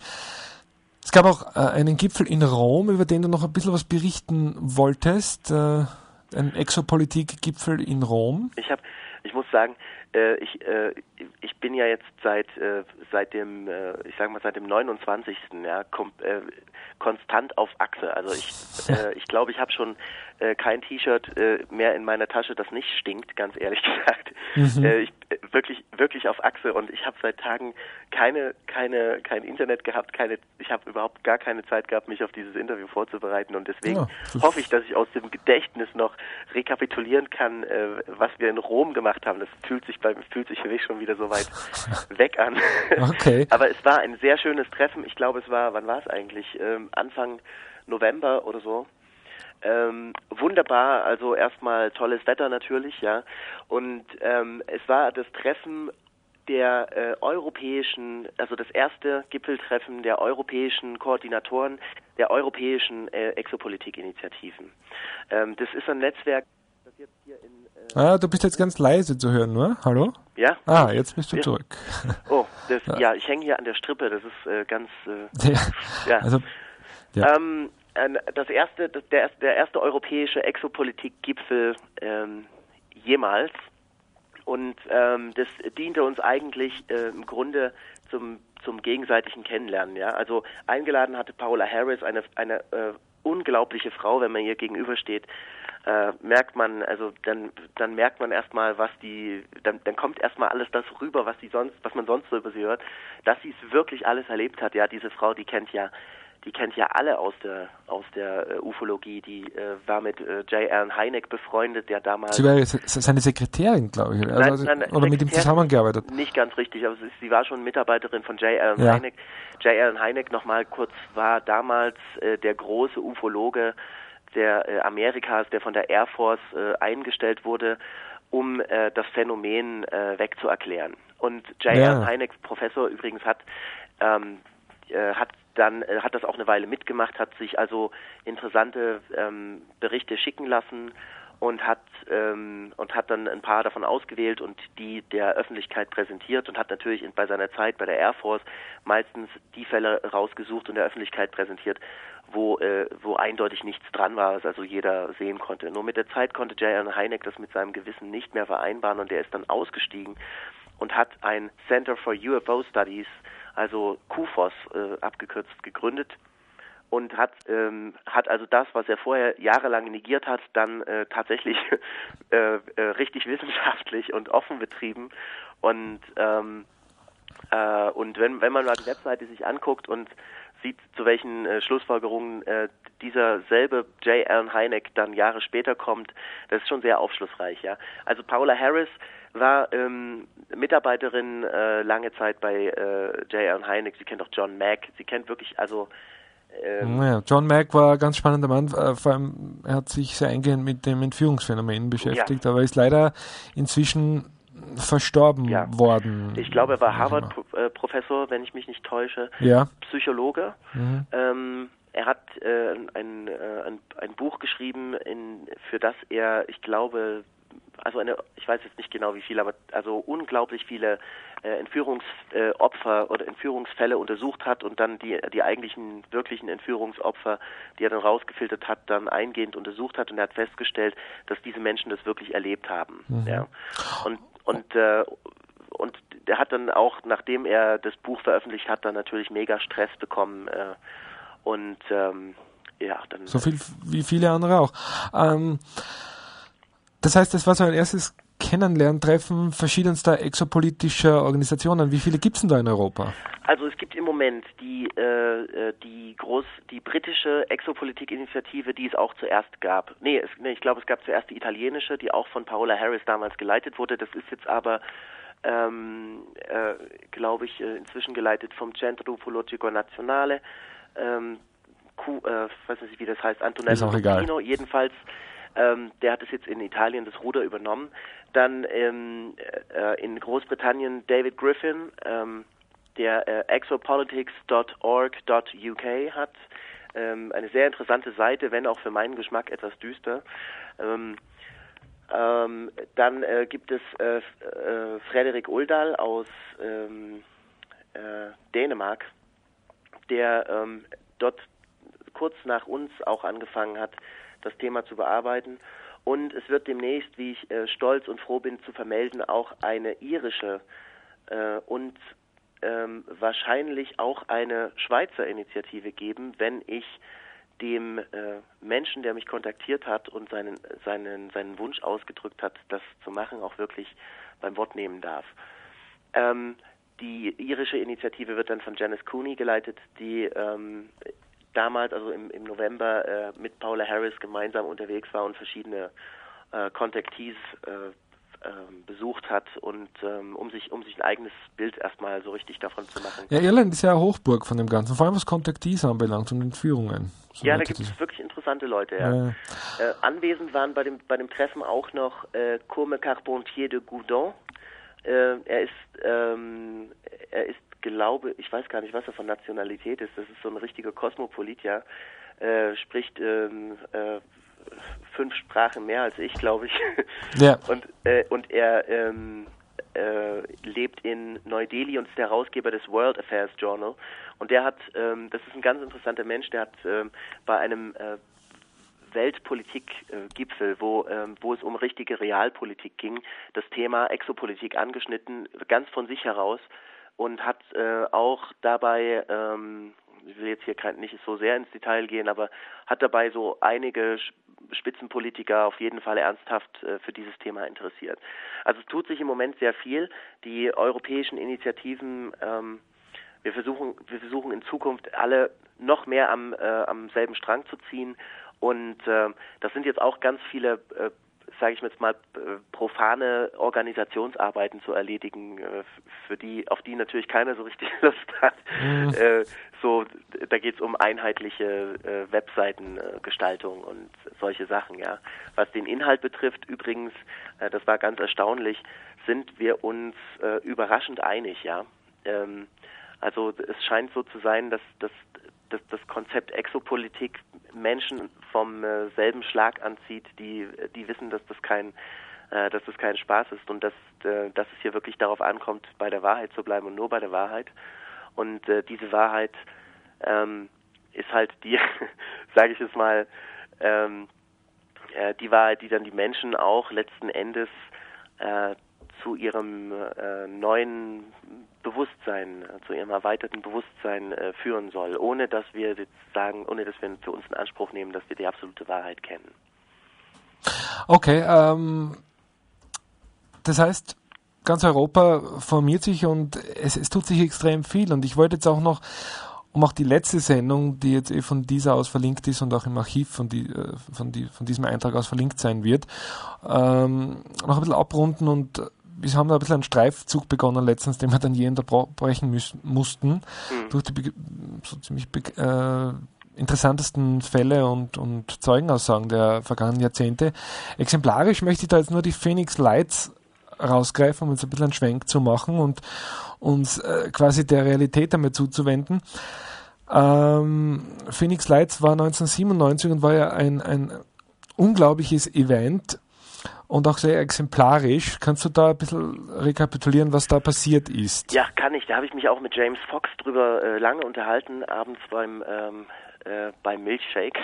Es gab auch äh, einen Gipfel in Rom, über den du noch ein bisschen was berichten wolltest. Äh, ein Exopolitik-Gipfel in Rom. Ich habe Ich muss sagen, äh, ich äh, ich bin ja jetzt seit äh, seit dem äh, ich sag mal seit dem neunundzwanzigsten Ja kom- äh, konstant auf Achse. Also ich äh, ich glaube, ich habe schon äh, kein T-Shirt äh, mehr in meiner Tasche, das nicht stinkt, ganz ehrlich gesagt. Mhm. Äh, ich äh, wirklich wirklich auf Achse und ich habe seit Tagen keine keine kein Internet gehabt, keine ich habe überhaupt gar keine Zeit gehabt, mich auf dieses Interview vorzubereiten und deswegen ja, hoffe ich, dass ich aus dem Gedächtnis noch rekapitulieren kann, äh, was wir in Rom gemacht haben. Das fühlt sich bei fühlt sich für mich schon wieder so weit weg an. Okay. Aber es war ein sehr schönes Treffen. Ich glaube, es war, wann war es eigentlich? Ähm, Anfang November oder so. Ähm, wunderbar, also erstmal tolles Wetter natürlich, ja. Und ähm, es war das Treffen der äh, europäischen, also das erste Gipfeltreffen der europäischen Koordinatoren der europäischen äh, Exopolitik-Initiativen. Ähm, das ist ein Netzwerk, das jetzt hier in äh Ah, du bist jetzt ganz leise zu hören, nur? Hallo? Ja. Ah, jetzt bist du ja. zurück. Oh, das, ja, ich hänge hier an der Strippe, das ist äh, ganz, äh, ja. ja. Also, ja. Ähm, das erste, das, der, der erste europäische Exopolitik-Gipfel ähm, jemals und ähm, das diente uns eigentlich äh, im Grunde zum zum gegenseitigen Kennenlernen, ja. Also eingeladen hatte Paola Harris, eine eine äh, unglaubliche Frau, wenn man ihr gegenübersteht, äh, merkt man, also dann dann merkt man erstmal, was die, dann dann kommt erstmal alles das rüber, was sie sonst, was man sonst so über sie hört, dass sie es wirklich alles erlebt hat, ja. Diese Frau, die kennt ja die kennt ja alle aus der aus der äh, Ufologie. Die äh, war mit äh, J. Allen Hynek befreundet, der damals... Sie war seine Sekretärin, glaube ich, nein, also, nein, oder mit ihm zusammengearbeitet. Nicht ganz richtig, aber sie war schon Mitarbeiterin von J. Allen ja. Hynek. J. Allen Hynek, nochmal kurz, war damals äh, der große Ufologe der äh, Amerikas, der von der Air Force äh, eingestellt wurde, um äh, das Phänomen äh, wegzuerklären. Und J. Ja. Allen Hynek, Professor übrigens, hat ähm, äh, hat dann äh, hat das auch eine Weile mitgemacht, hat sich also interessante ähm, Berichte schicken lassen und hat ähm, und hat dann ein paar davon ausgewählt und die der Öffentlichkeit präsentiert und hat natürlich in, bei seiner Zeit bei der Air Force meistens die Fälle rausgesucht und der Öffentlichkeit präsentiert, wo äh, wo eindeutig nichts dran war, was also jeder sehen konnte. Nur mit der Zeit konnte J. Allen Hynek das mit seinem Gewissen nicht mehr vereinbaren und er ist dann ausgestiegen und hat ein Center for U F O Studies, also Q F O S äh, abgekürzt, gegründet und hat ähm, hat also das, was er vorher jahrelang negiert hat, dann äh, tatsächlich äh, äh, richtig wissenschaftlich und offen betrieben und ähm, äh, und wenn wenn man mal die Webseite sich anguckt und sieht, zu welchen äh, Schlussfolgerungen äh, dieser selbe J. Allen Hynek dann Jahre später kommt, das ist schon sehr aufschlussreich, ja. Also Paola Harris war ähm, Mitarbeiterin äh, lange Zeit bei äh, J. Allen Hynek. Sie kennt auch John Mack. Sie kennt wirklich, also ähm, ja, John Mack war ein ganz spannender Mann. Äh, vor allem, er hat sich sehr eingehend mit dem Entführungsphänomen beschäftigt, ja. aber ist leider inzwischen verstorben ja. worden. Ich glaube, er war Harvard-Professor, wenn ich mich nicht täusche. Ja. Psychologe. Mhm. Ähm, er hat äh, ein, äh, ein, ein Buch geschrieben, in, für das er, ich glaube, also eine, ich weiß jetzt nicht genau wie viele, aber also unglaublich viele äh, Entführungsopfer äh, oder Entführungsfälle untersucht hat und dann die die eigentlichen wirklichen Entführungsopfer, die er dann rausgefiltert hat, dann eingehend untersucht hat und er hat festgestellt, dass diese Menschen das wirklich erlebt haben. Mhm. Ja. Und und äh, und der hat dann auch, nachdem er das Buch veröffentlicht hat, dann natürlich mega Stress bekommen äh, und ähm, ja, dann so viel wie viele andere auch. Ähm, Das heißt, das war so ein erstes Kennenlerntreffen verschiedenster exopolitischer Organisationen. Wie viele gibt es denn da in Europa? Also es gibt im Moment die äh, die groß die britische Exopolitik-Initiative, die es auch zuerst gab. Nee, es, nee ich glaube, es gab zuerst die italienische, die auch von Paola Harris damals geleitet wurde. Das ist jetzt aber, ähm, äh, glaube ich, inzwischen geleitet vom Centro Ufologico Nazionale. Ähm, Q, äh, weiß nicht, wie das heißt, Antonello Lucchino, jedenfalls. Ähm, der hat es jetzt in Italien das Ruder übernommen. Dann ähm, äh, in Großbritannien David Griffin, ähm, der äh, exopolitics dot org dot U K hat ähm, eine sehr interessante Seite, wenn auch für meinen Geschmack etwas düster. Ähm, ähm, dann äh, gibt es äh, äh, Frederik Uldal aus ähm, äh, Dänemark, der ähm, dort kurz nach uns auch angefangen hat, das Thema zu bearbeiten. Und es wird demnächst, wie ich äh, stolz und froh bin zu vermelden, auch eine irische äh, und ähm, wahrscheinlich auch eine Schweizer Initiative geben, wenn ich dem äh, Menschen, der mich kontaktiert hat und seinen, seinen, seinen Wunsch ausgedrückt hat, das zu machen, auch wirklich beim Wort nehmen darf. Ähm, die irische Initiative wird dann von Janice Cooney geleitet, die ähm, damals, also im, im November, äh, mit Paola Harris gemeinsam unterwegs war und verschiedene äh, Contactees äh, äh, besucht hat und ähm, um sich um sich ein eigenes Bild erstmal so richtig davon zu machen. Ja, Irland ist ja eine Hochburg von dem Ganzen, vor allem was Contactees anbelangt und Entführungen. So ja, da gibt es wirklich interessante Leute, ja. ja. Äh, anwesend waren bei dem bei dem Treffen auch noch äh, Côme Carpentier de Goudon. Äh, er ist ähm, er ist glaube, ich weiß gar nicht, was er von Nationalität ist, das ist so ein richtiger Kosmopolit, ja, äh, spricht ähm, äh, fünf Sprachen mehr als ich, glaube ich. Ja. Und, äh, und er ähm, äh, lebt in Neu-Delhi und ist der Herausgeber des World Affairs Journal. Und der hat, ähm, das ist ein ganz interessanter Mensch, der hat ähm, bei einem äh, Weltpolitik-Gipfel, wo, ähm, wo es um richtige Realpolitik ging, das Thema Exopolitik angeschnitten, ganz von sich heraus. Und hat äh, auch dabei, ähm, ich will jetzt hier kein, nicht so sehr ins Detail gehen, aber hat dabei so einige Spitzenpolitiker auf jeden Fall ernsthaft äh, für dieses Thema interessiert. Also es tut sich im Moment sehr viel. Die europäischen Initiativen ähm, wir versuchen, wir versuchen in Zukunft alle noch mehr am, äh, am selben Strang zu ziehen und äh, das sind jetzt auch ganz viele, äh, sage ich jetzt mal, äh, profane Organisationsarbeiten zu erledigen, äh, für die, auf die natürlich keiner so richtig Lust hat. Mhm. Äh, so, da geht es um einheitliche äh, Webseitengestaltung und solche Sachen, ja. Was den Inhalt betrifft, übrigens, äh, das war ganz erstaunlich, sind wir uns äh, überraschend einig, ja. Ähm, also es scheint so zu sein, dass, dass, dass das Konzept Exopolitik Menschen vom äh, selben Schlag anzieht, die, die wissen, dass das kein äh, dass das kein Spaß ist und dass, äh, dass es hier wirklich darauf ankommt, bei der Wahrheit zu bleiben und nur bei der Wahrheit. Und äh, diese Wahrheit ähm, ist halt die, sage ich es mal, ähm, äh, die Wahrheit, die dann die Menschen auch letzten Endes äh, zu ihrem äh, neuen Bewusstsein, äh, zu ihrem erweiterten Bewusstsein äh, führen soll, ohne dass wir jetzt sagen, ohne dass wir für uns in Anspruch nehmen, dass wir die absolute Wahrheit kennen. Okay, ähm, das heißt, ganz Europa formiert sich und es, es tut sich extrem viel und ich wollte jetzt auch noch, um auch die letzte Sendung, die jetzt eh von dieser aus verlinkt ist und auch im Archiv von, die, von, die, von diesem Eintrag aus verlinkt sein wird, ähm, noch ein bisschen abrunden und wir haben da ein bisschen einen Streifzug begonnen letztens, den wir dann je unterbrechen müssen, mussten, mhm. durch die so ziemlich äh, interessantesten Fälle und, und Zeugenaussagen der vergangenen Jahrzehnte. Exemplarisch möchte ich da jetzt nur die Phoenix Lights rausgreifen, um uns ein bisschen einen Schwenk zu machen und uns äh, quasi der Realität damit zuzuwenden. Ähm, Phoenix Lights war neunzehnhundertsiebenundneunzig und war ja ein, ein unglaubliches Event und auch sehr exemplarisch. Kannst du da ein bisschen rekapitulieren, was da passiert ist? Ja, kann ich. Da habe ich mich auch mit James Fox drüber äh, lange unterhalten, abends beim, ähm, äh, beim Milkshake.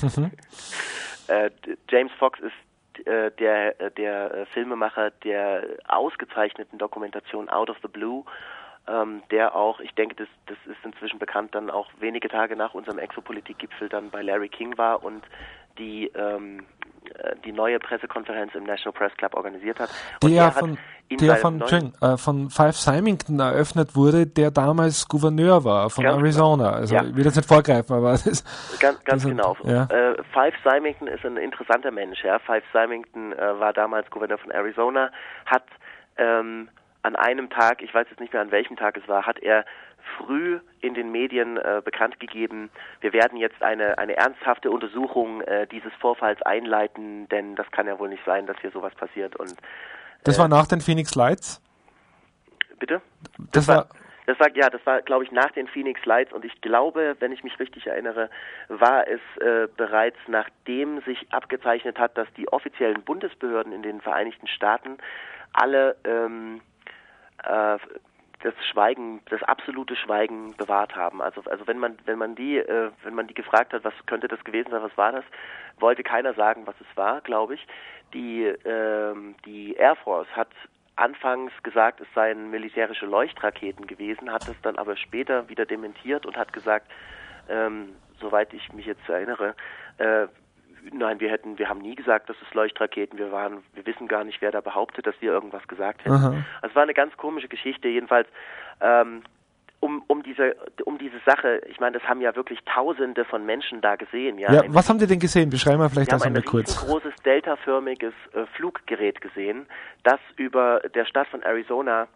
äh, James Fox ist äh, der, der äh, Filmemacher der ausgezeichneten Dokumentation Out of the Blue, ähm, der auch, ich denke, das, das ist inzwischen bekannt, dann auch wenige Tage nach unserem Exopolitik-Gipfel dann bei Larry King war und die ähm, die neue Pressekonferenz im National Press Club organisiert hat. Und der von, der von, äh, von Fife Symington eröffnet wurde, der damals Gouverneur war von Arizona. Also ja. Ich will jetzt nicht vorgreifen, aber das ganz, ganz das genau. Ja. Äh, Fife Symington ist ein interessanter Mensch. Ja. Fife Symington äh, war damals Gouverneur von Arizona, hat ähm, an einem Tag, ich weiß jetzt nicht mehr an welchem Tag es war, hat er früh in den Medien äh, bekannt gegeben, wir werden jetzt eine, eine ernsthafte Untersuchung äh, dieses Vorfalls einleiten, denn das kann ja wohl nicht sein, dass hier sowas passiert. Und äh, das war nach den Phoenix Lights? Bitte? Das, das war, war, das war, ja, das war, glaube ich, nach den Phoenix Lights und ich glaube, wenn ich mich richtig erinnere, war es äh, bereits nachdem sich abgezeichnet hat, dass die offiziellen Bundesbehörden in den Vereinigten Staaten alle ähm, äh, das Schweigen, das absolute Schweigen bewahrt haben. Also, also wenn man, wenn man die, äh, wenn man die gefragt hat, was könnte das gewesen sein, was war das, wollte keiner sagen, was es war, glaube ich. Die, äh, die Air Force hat anfangs gesagt, es seien militärische Leuchtraketen gewesen, hat es dann aber später wieder dementiert und hat gesagt, ähm, soweit ich mich jetzt erinnere, äh, nein, wir hätten, wir haben nie gesagt, dass es Leuchtraketen, wir waren, wir wissen gar nicht, wer da behauptet, dass wir irgendwas gesagt hätten. Aha. Also es war eine ganz komische Geschichte, jedenfalls, ähm, um, um diese, um diese Sache, ich meine, das haben ja wirklich Tausende von Menschen da gesehen, ja. Ja, was haben die denn gesehen? Beschreiben wir vielleicht das einmal kurz. Wir haben ein großes deltaförmiges äh, Fluggerät gesehen, das über der Stadt von Arizona,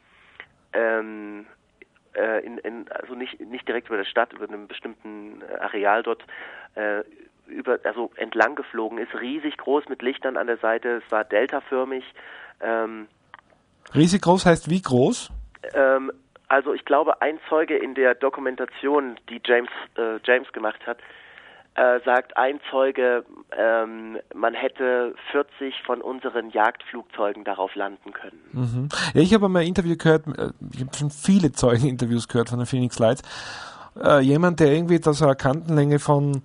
ähm, äh, in, in, also nicht, nicht direkt über der Stadt, über einem bestimmten äh, Areal dort, äh, über, also entlang geflogen ist, riesig groß mit Lichtern an der Seite, es war deltaförmig. Ähm, riesig groß heißt wie groß? Ähm, also ich glaube, ein Zeuge in der Dokumentation, die James, äh, James gemacht hat, äh, sagt, ein Zeuge, ähm, man hätte vierzig von unseren Jagdflugzeugen darauf landen können. Mhm. Ja, ich habe mal ein Interview gehört, ich habe schon viele Zeugeninterviews gehört von den Phoenix Lights, äh, jemand, der irgendwie da so eine Kantenlänge von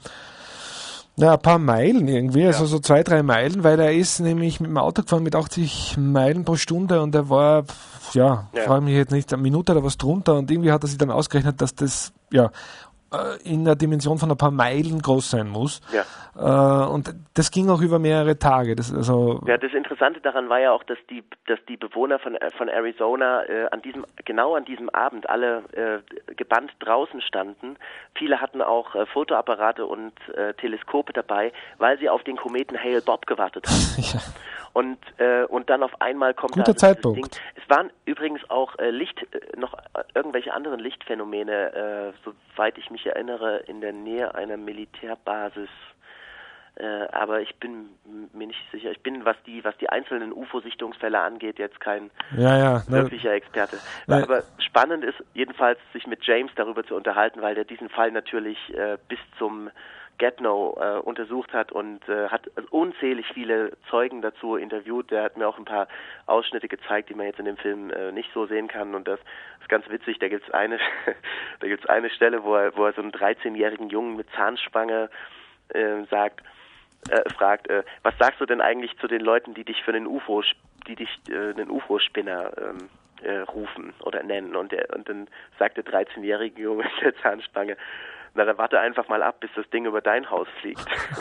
Ja, ein paar Meilen irgendwie, also ja. so zwei, drei Meilen, weil er ist nämlich mit dem Auto gefahren mit achtzig Meilen pro Stunde und er war, ja, ja. frage mich jetzt nicht, eine Minute oder was drunter und irgendwie hat er sich dann ausgerechnet, dass das, ja, äh, in einer Dimension von ein paar Meilen groß sein muss. Ja. Äh, und das ging auch über mehrere Tage. Das, also ja, das Interessante daran war ja auch, dass die, dass die Bewohner von, von Arizona äh, an diesem, genau an diesem Abend alle äh, gebannt draußen standen. Viele hatten auch äh, Fotoapparate und äh, Teleskope dabei, weil sie auf den Kometen Hale-Bopp gewartet haben. ja. Und äh, und dann auf einmal kommt Guter da Zeitpunkt. Ding. Es waren übrigens auch äh, Licht, äh, noch äh, irgendwelche anderen Lichtphänomene, äh, soweit ich mich erinnere, in der Nähe einer Militärbasis. Äh, aber ich bin mir nicht sicher. Ich bin, was die was die einzelnen U F O-Sichtungsfälle angeht, jetzt kein ja, ja, wirklicher ne, Experte. Ne, aber spannend ist jedenfalls, sich mit James darüber zu unterhalten, weil der diesen Fall natürlich äh, bis zum Get-No äh, untersucht hat und äh, hat unzählig viele Zeugen dazu interviewt. Der hat mir auch ein paar Ausschnitte gezeigt, die man jetzt in dem Film äh, nicht so sehen kann. Und das ist ganz witzig. Da gibt's eine, da gibt's eine Stelle, wo er, wo er so einen dreizehnjährigen Jungen mit Zahnspange äh, sagt, äh, fragt, äh, was sagst du denn eigentlich zu den Leuten, die dich für einen U F O, die dich äh, einen U F O-Spinner ähm, äh, rufen oder nennen? Und der, und dann sagt der dreizehnjährige Junge mit der Zahnspange, na, dann warte einfach mal ab, bis das Ding über dein Haus fliegt.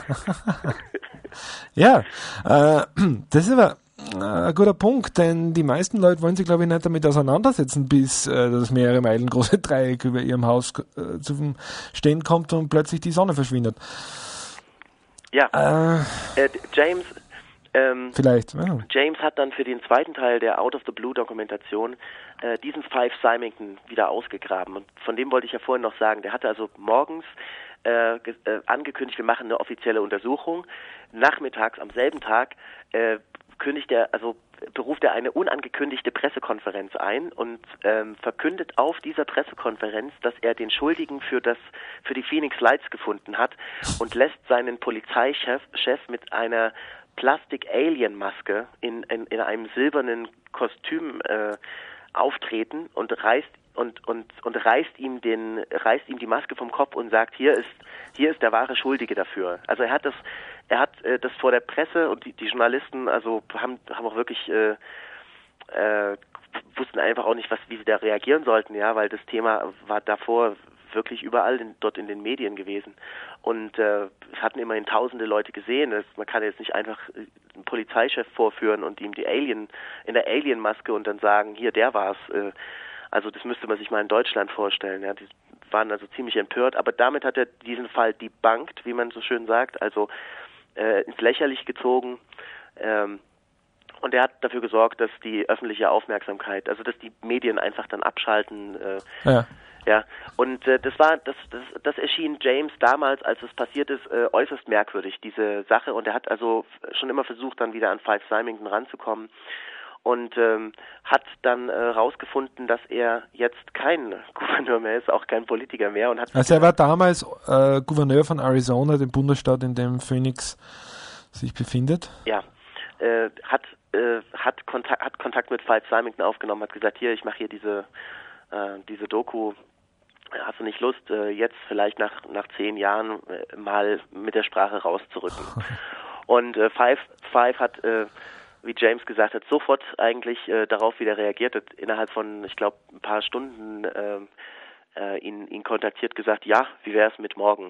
ja, äh, das ist aber ein guter Punkt, denn die meisten Leute wollen sich, glaube ich, nicht damit auseinandersetzen, bis äh, das mehrere Meilen große Dreieck über ihrem Haus äh, zum Stehen kommt und plötzlich die Sonne verschwindet. Ja, äh, äh, James... Ähm, Vielleicht, ja. James hat dann für den zweiten Teil der Out of the Blue Dokumentation äh, diesen Five Symington wieder ausgegraben. Und von dem wollte ich ja vorhin noch sagen, der hatte also morgens äh, ge- äh, angekündigt, wir machen eine offizielle Untersuchung. Nachmittags am selben Tag äh, kündigt er, also beruft er eine unangekündigte Pressekonferenz ein und ähm, verkündet auf dieser Pressekonferenz, dass er den Schuldigen für das für die Phoenix Lights gefunden hat und lässt seinen Polizeichef Chef mit einer Plastik-Alien-Maske in, in, in einem silbernen Kostüm äh, auftreten und reißt und und und reißt ihm den reißt ihm die Maske vom Kopf und sagt, hier ist hier ist der wahre Schuldige dafür. Also er hat das er hat äh, das vor der Presse und die, die Journalisten also haben haben auch wirklich äh, äh, wussten einfach auch nicht, was wie sie da reagieren sollten, ja, weil das Thema war davor wirklich überall in, dort in den Medien gewesen. Und äh, es hatten immerhin tausende Leute gesehen. Das, man kann jetzt nicht einfach einen Polizeichef vorführen und ihm die Alien, in der Alien-Maske und dann sagen, hier, der war's. Äh, also das müsste man sich mal in Deutschland vorstellen. Ja. Die waren also ziemlich empört. Aber damit hat er diesen Fall debunked, wie man so schön sagt, also äh, ins Lächerliche gezogen. Ähm, und er hat dafür gesorgt, dass die öffentliche Aufmerksamkeit, also dass die Medien einfach dann abschalten. Äh, ja. Ja, und äh, das war, das, das, das erschien James damals, als es passiert ist, äh, äußerst merkwürdig, diese Sache. Und er hat also schon immer versucht, dann wieder an Five Symington ranzukommen und ähm, hat dann äh, rausgefunden, dass er jetzt kein Gouverneur mehr ist, auch kein Politiker mehr. Und hat also er war damals äh, Gouverneur von Arizona, dem Bundesstaat, in dem Phoenix sich befindet. Ja, äh, hat äh, hat Kontakt, hat Kontakt mit Five Symington aufgenommen, hat gesagt, hier, ich mache hier diese äh, diese Doku. Hast du nicht Lust, jetzt vielleicht nach nach zehn Jahren mal mit der Sprache rauszurücken? Und äh, Five, Five hat, äh, wie James gesagt hat, sofort eigentlich äh, darauf wieder reagiert, hat innerhalb von, ich glaube, ein paar Stunden äh, äh, ihn, ihn kontaktiert, gesagt, ja, wie wäre es mit morgen?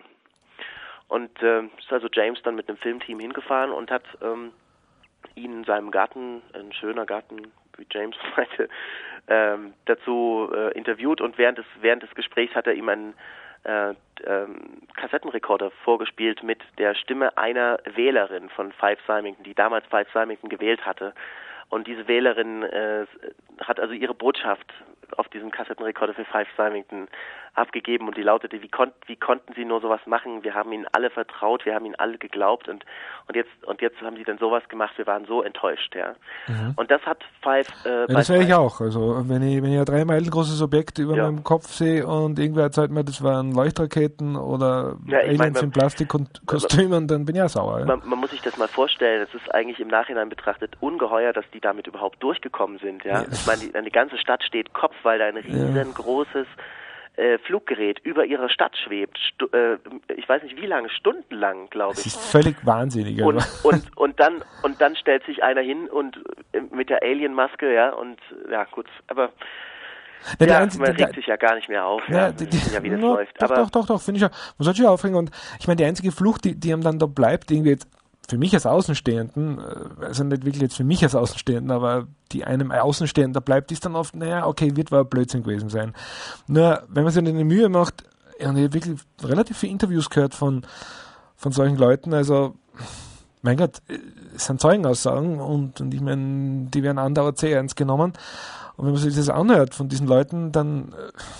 Und äh, ist also James dann mit einem Filmteam hingefahren und hat ähm, ihn in seinem Garten, ein schöner Garten, wie James meinte, ähm, dazu äh, interviewt und während des während des Gesprächs hat er ihm einen äh, ähm, Kassettenrekorder vorgespielt mit der Stimme einer Wählerin von Five Symington, die damals Five Symington gewählt hatte. Und diese Wählerin äh, hat also ihre Botschaft auf diesem Kassettenrekorder für Five Symington abgegeben und die lautete, wie, kon- wie konnten sie nur sowas machen? Wir haben ihnen alle vertraut, wir haben ihnen alle geglaubt und und jetzt und jetzt haben sie dann sowas gemacht, wir waren so enttäuscht, ja. Mhm. Und das hat Five äh, ja, das wäre ich auch. Also wenn ich wenn ich ein drei Meilen großes Objekt über ja. meinem Kopf sehe und irgendwer erzählt mir, das waren Leuchtraketen oder ja, Aliens mein, man, in Plastikkostümen, dann bin ich ja sauer. Ja? Man, man muss sich das mal vorstellen, es ist eigentlich im Nachhinein betrachtet ungeheuer, dass die damit überhaupt durchgekommen sind, ja. ja. Ich meine, die, die ganze Stadt steht Kopf, weil da ein riesengroßes äh, Fluggerät über ihrer Stadt schwebt. Stu- äh, ich weiß nicht wie lange, stundenlang, glaube ich. Das ist völlig wahnsinnig. Und, und, und dann und dann stellt sich einer hin und äh, mit der Alien-Maske, ja, und ja gut, aber Ja, ja einzige, man regt sich ja gar nicht mehr auf, ja, ja, die, die, ja wie das no, läuft. Doch, aber doch, doch, doch, finde ich ja. Man sollte sich aufregen und ich meine, die einzige Flucht, die, die einem dann da bleibt, irgendwie jetzt für mich als Außenstehenden, also nicht wirklich jetzt für mich als Außenstehenden, aber die einem Außenstehender bleibt, ist dann oft, naja, okay, wird wohl Blödsinn gewesen sein. Nur, wenn man sich eine Mühe macht, ich habe wirklich relativ viele Interviews gehört von, von solchen Leuten, also, mein Gott, es sind Zeugenaussagen und, und ich meine, die werden andauernd sehr ernst genommen. Und wenn man sich das anhört von diesen Leuten, dann...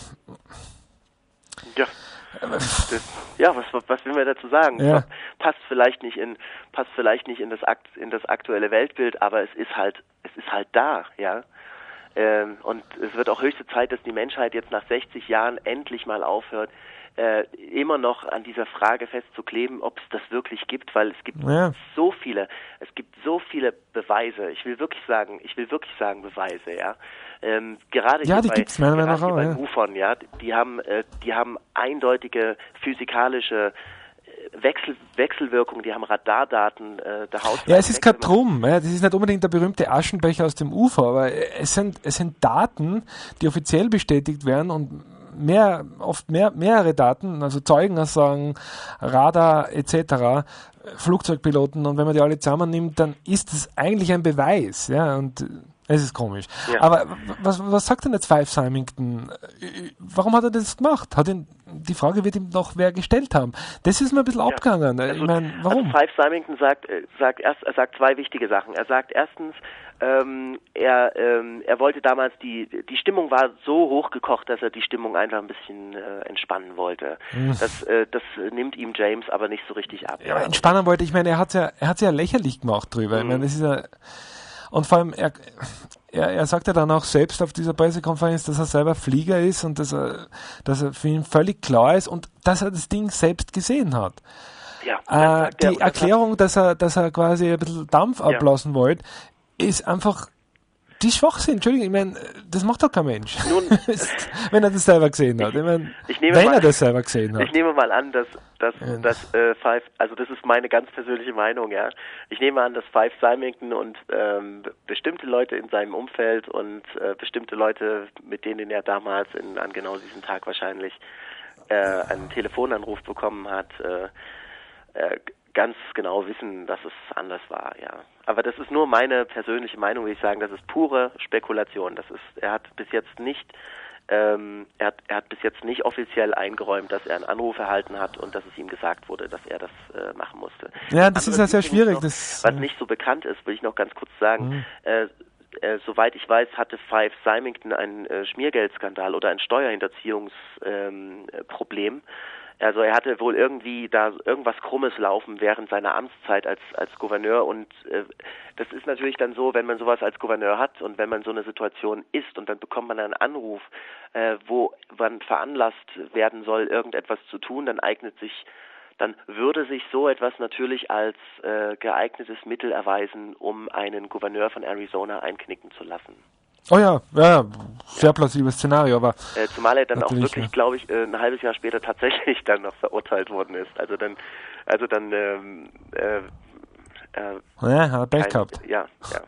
Ja. Das, ja, was, was will man dazu sagen? Ja. Passt vielleicht nicht in passt vielleicht nicht in das Akt, in das aktuelle Weltbild, aber es ist halt es ist halt da, ja. Ähm, und es wird auch höchste Zeit, dass die Menschheit jetzt nach sechzig Jahren endlich mal aufhört, äh, immer noch an dieser Frage festzukleben, ob es das wirklich gibt, weil es gibt ja. so viele, es gibt so viele Beweise. Ich will wirklich sagen, ich will wirklich sagen Beweise, ja. Ähm, gerade ja, hier die bei, gibt's meiner Meinung nach auch, bei ja. MUFON, ja, die haben, äh, die haben eindeutige physikalische Wechsel, Wechselwirkung, die haben Radardaten äh, der Haut. Ja, es ist kein Drum, ja, das ist nicht unbedingt der berühmte Aschenbecher aus dem U F O, aber es sind, es sind Daten, die offiziell bestätigt werden und mehr, oft mehr, mehrere Daten, also Zeugenaussagen, Radar et cetera, Flugzeugpiloten, und wenn man die alle zusammennimmt, dann ist es eigentlich ein Beweis, ja, und es ist komisch. Ja. Aber was, was sagt denn jetzt Five Symington? Warum hat er das gemacht? Hat ihn, die Frage wird ihm noch wer gestellt haben. Das ist mir ein bisschen ja. abgegangen. Also, ich meine, warum? Also Five Symington sagt, sagt erst, er sagt zwei wichtige Sachen. Er sagt erstens, ähm, er, ähm, er wollte damals die, die Stimmung war so hochgekocht, dass er die Stimmung einfach ein bisschen äh, entspannen wollte. Hm. Das, äh, das nimmt ihm James aber nicht so richtig ab. Ja, entspannen wollte, ich meine, er hat es ja, er hat's ja lächerlich gemacht drüber. Hm. Ich meine, das ist ja, und vor allem, er, er, er sagt ja dann auch selbst auf dieser Pressekonferenz, dass er selber Flieger ist und dass er, dass er für ihn völlig klar ist und dass er das Ding selbst gesehen hat. Ja, äh, die Erklärung, dass er, dass er quasi ein bisschen Dampf ja. ablassen wollte, ist einfach die Schwachsinn. Entschuldigung, ich meine, das macht doch kein Mensch. Nun, wenn er das selber gesehen hat. Ich meine, ich nehme wenn mal, er das selber gesehen hat. Ich nehme mal an, dass, dass, ja. dass äh, Five, also das ist meine ganz persönliche Meinung, ja. Ich nehme an, dass Five Symington und ähm, bestimmte Leute in seinem Umfeld und äh, bestimmte Leute, mit denen er damals in, an genau diesem Tag wahrscheinlich äh, einen Telefonanruf bekommen hat, äh, äh, ganz genau wissen, dass es anders war, ja. Aber das ist nur meine persönliche Meinung, würde ich sagen, das ist pure Spekulation. Das ist, er hat bis jetzt nicht, ähm, er hat, er hat bis jetzt nicht offiziell eingeräumt, dass er einen Anruf erhalten hat und dass es ihm gesagt wurde, dass er das äh, machen musste. Ja, das ist ja sehr schwierig. Noch, das, was nicht so bekannt ist, will ich noch ganz kurz sagen. Mhm. Äh, äh, soweit ich weiß, hatte Five Symington einen äh, Schmiergeldskandal oder ein Steuerhinterziehungsproblem. Ähm, Also er hatte wohl irgendwie da irgendwas Krummes laufen während seiner Amtszeit als als Gouverneur und äh, das ist natürlich dann so, wenn man sowas als Gouverneur hat und wenn man so eine Situation ist und dann bekommt man einen Anruf, äh, wo man veranlasst werden soll, irgendetwas zu tun, dann eignet sich, dann würde sich so etwas natürlich als äh, geeignetes Mittel erweisen, um einen Gouverneur von Arizona einknicken zu lassen. Oh ja, ja, sehr plausibles Szenario, aber... Äh, zumal er dann auch wirklich, ja. glaube ich, äh, ein halbes Jahr später tatsächlich dann noch verurteilt worden ist. Also dann, also dann, ähm, äh, äh, ja, hat Pech gehabt. Ja,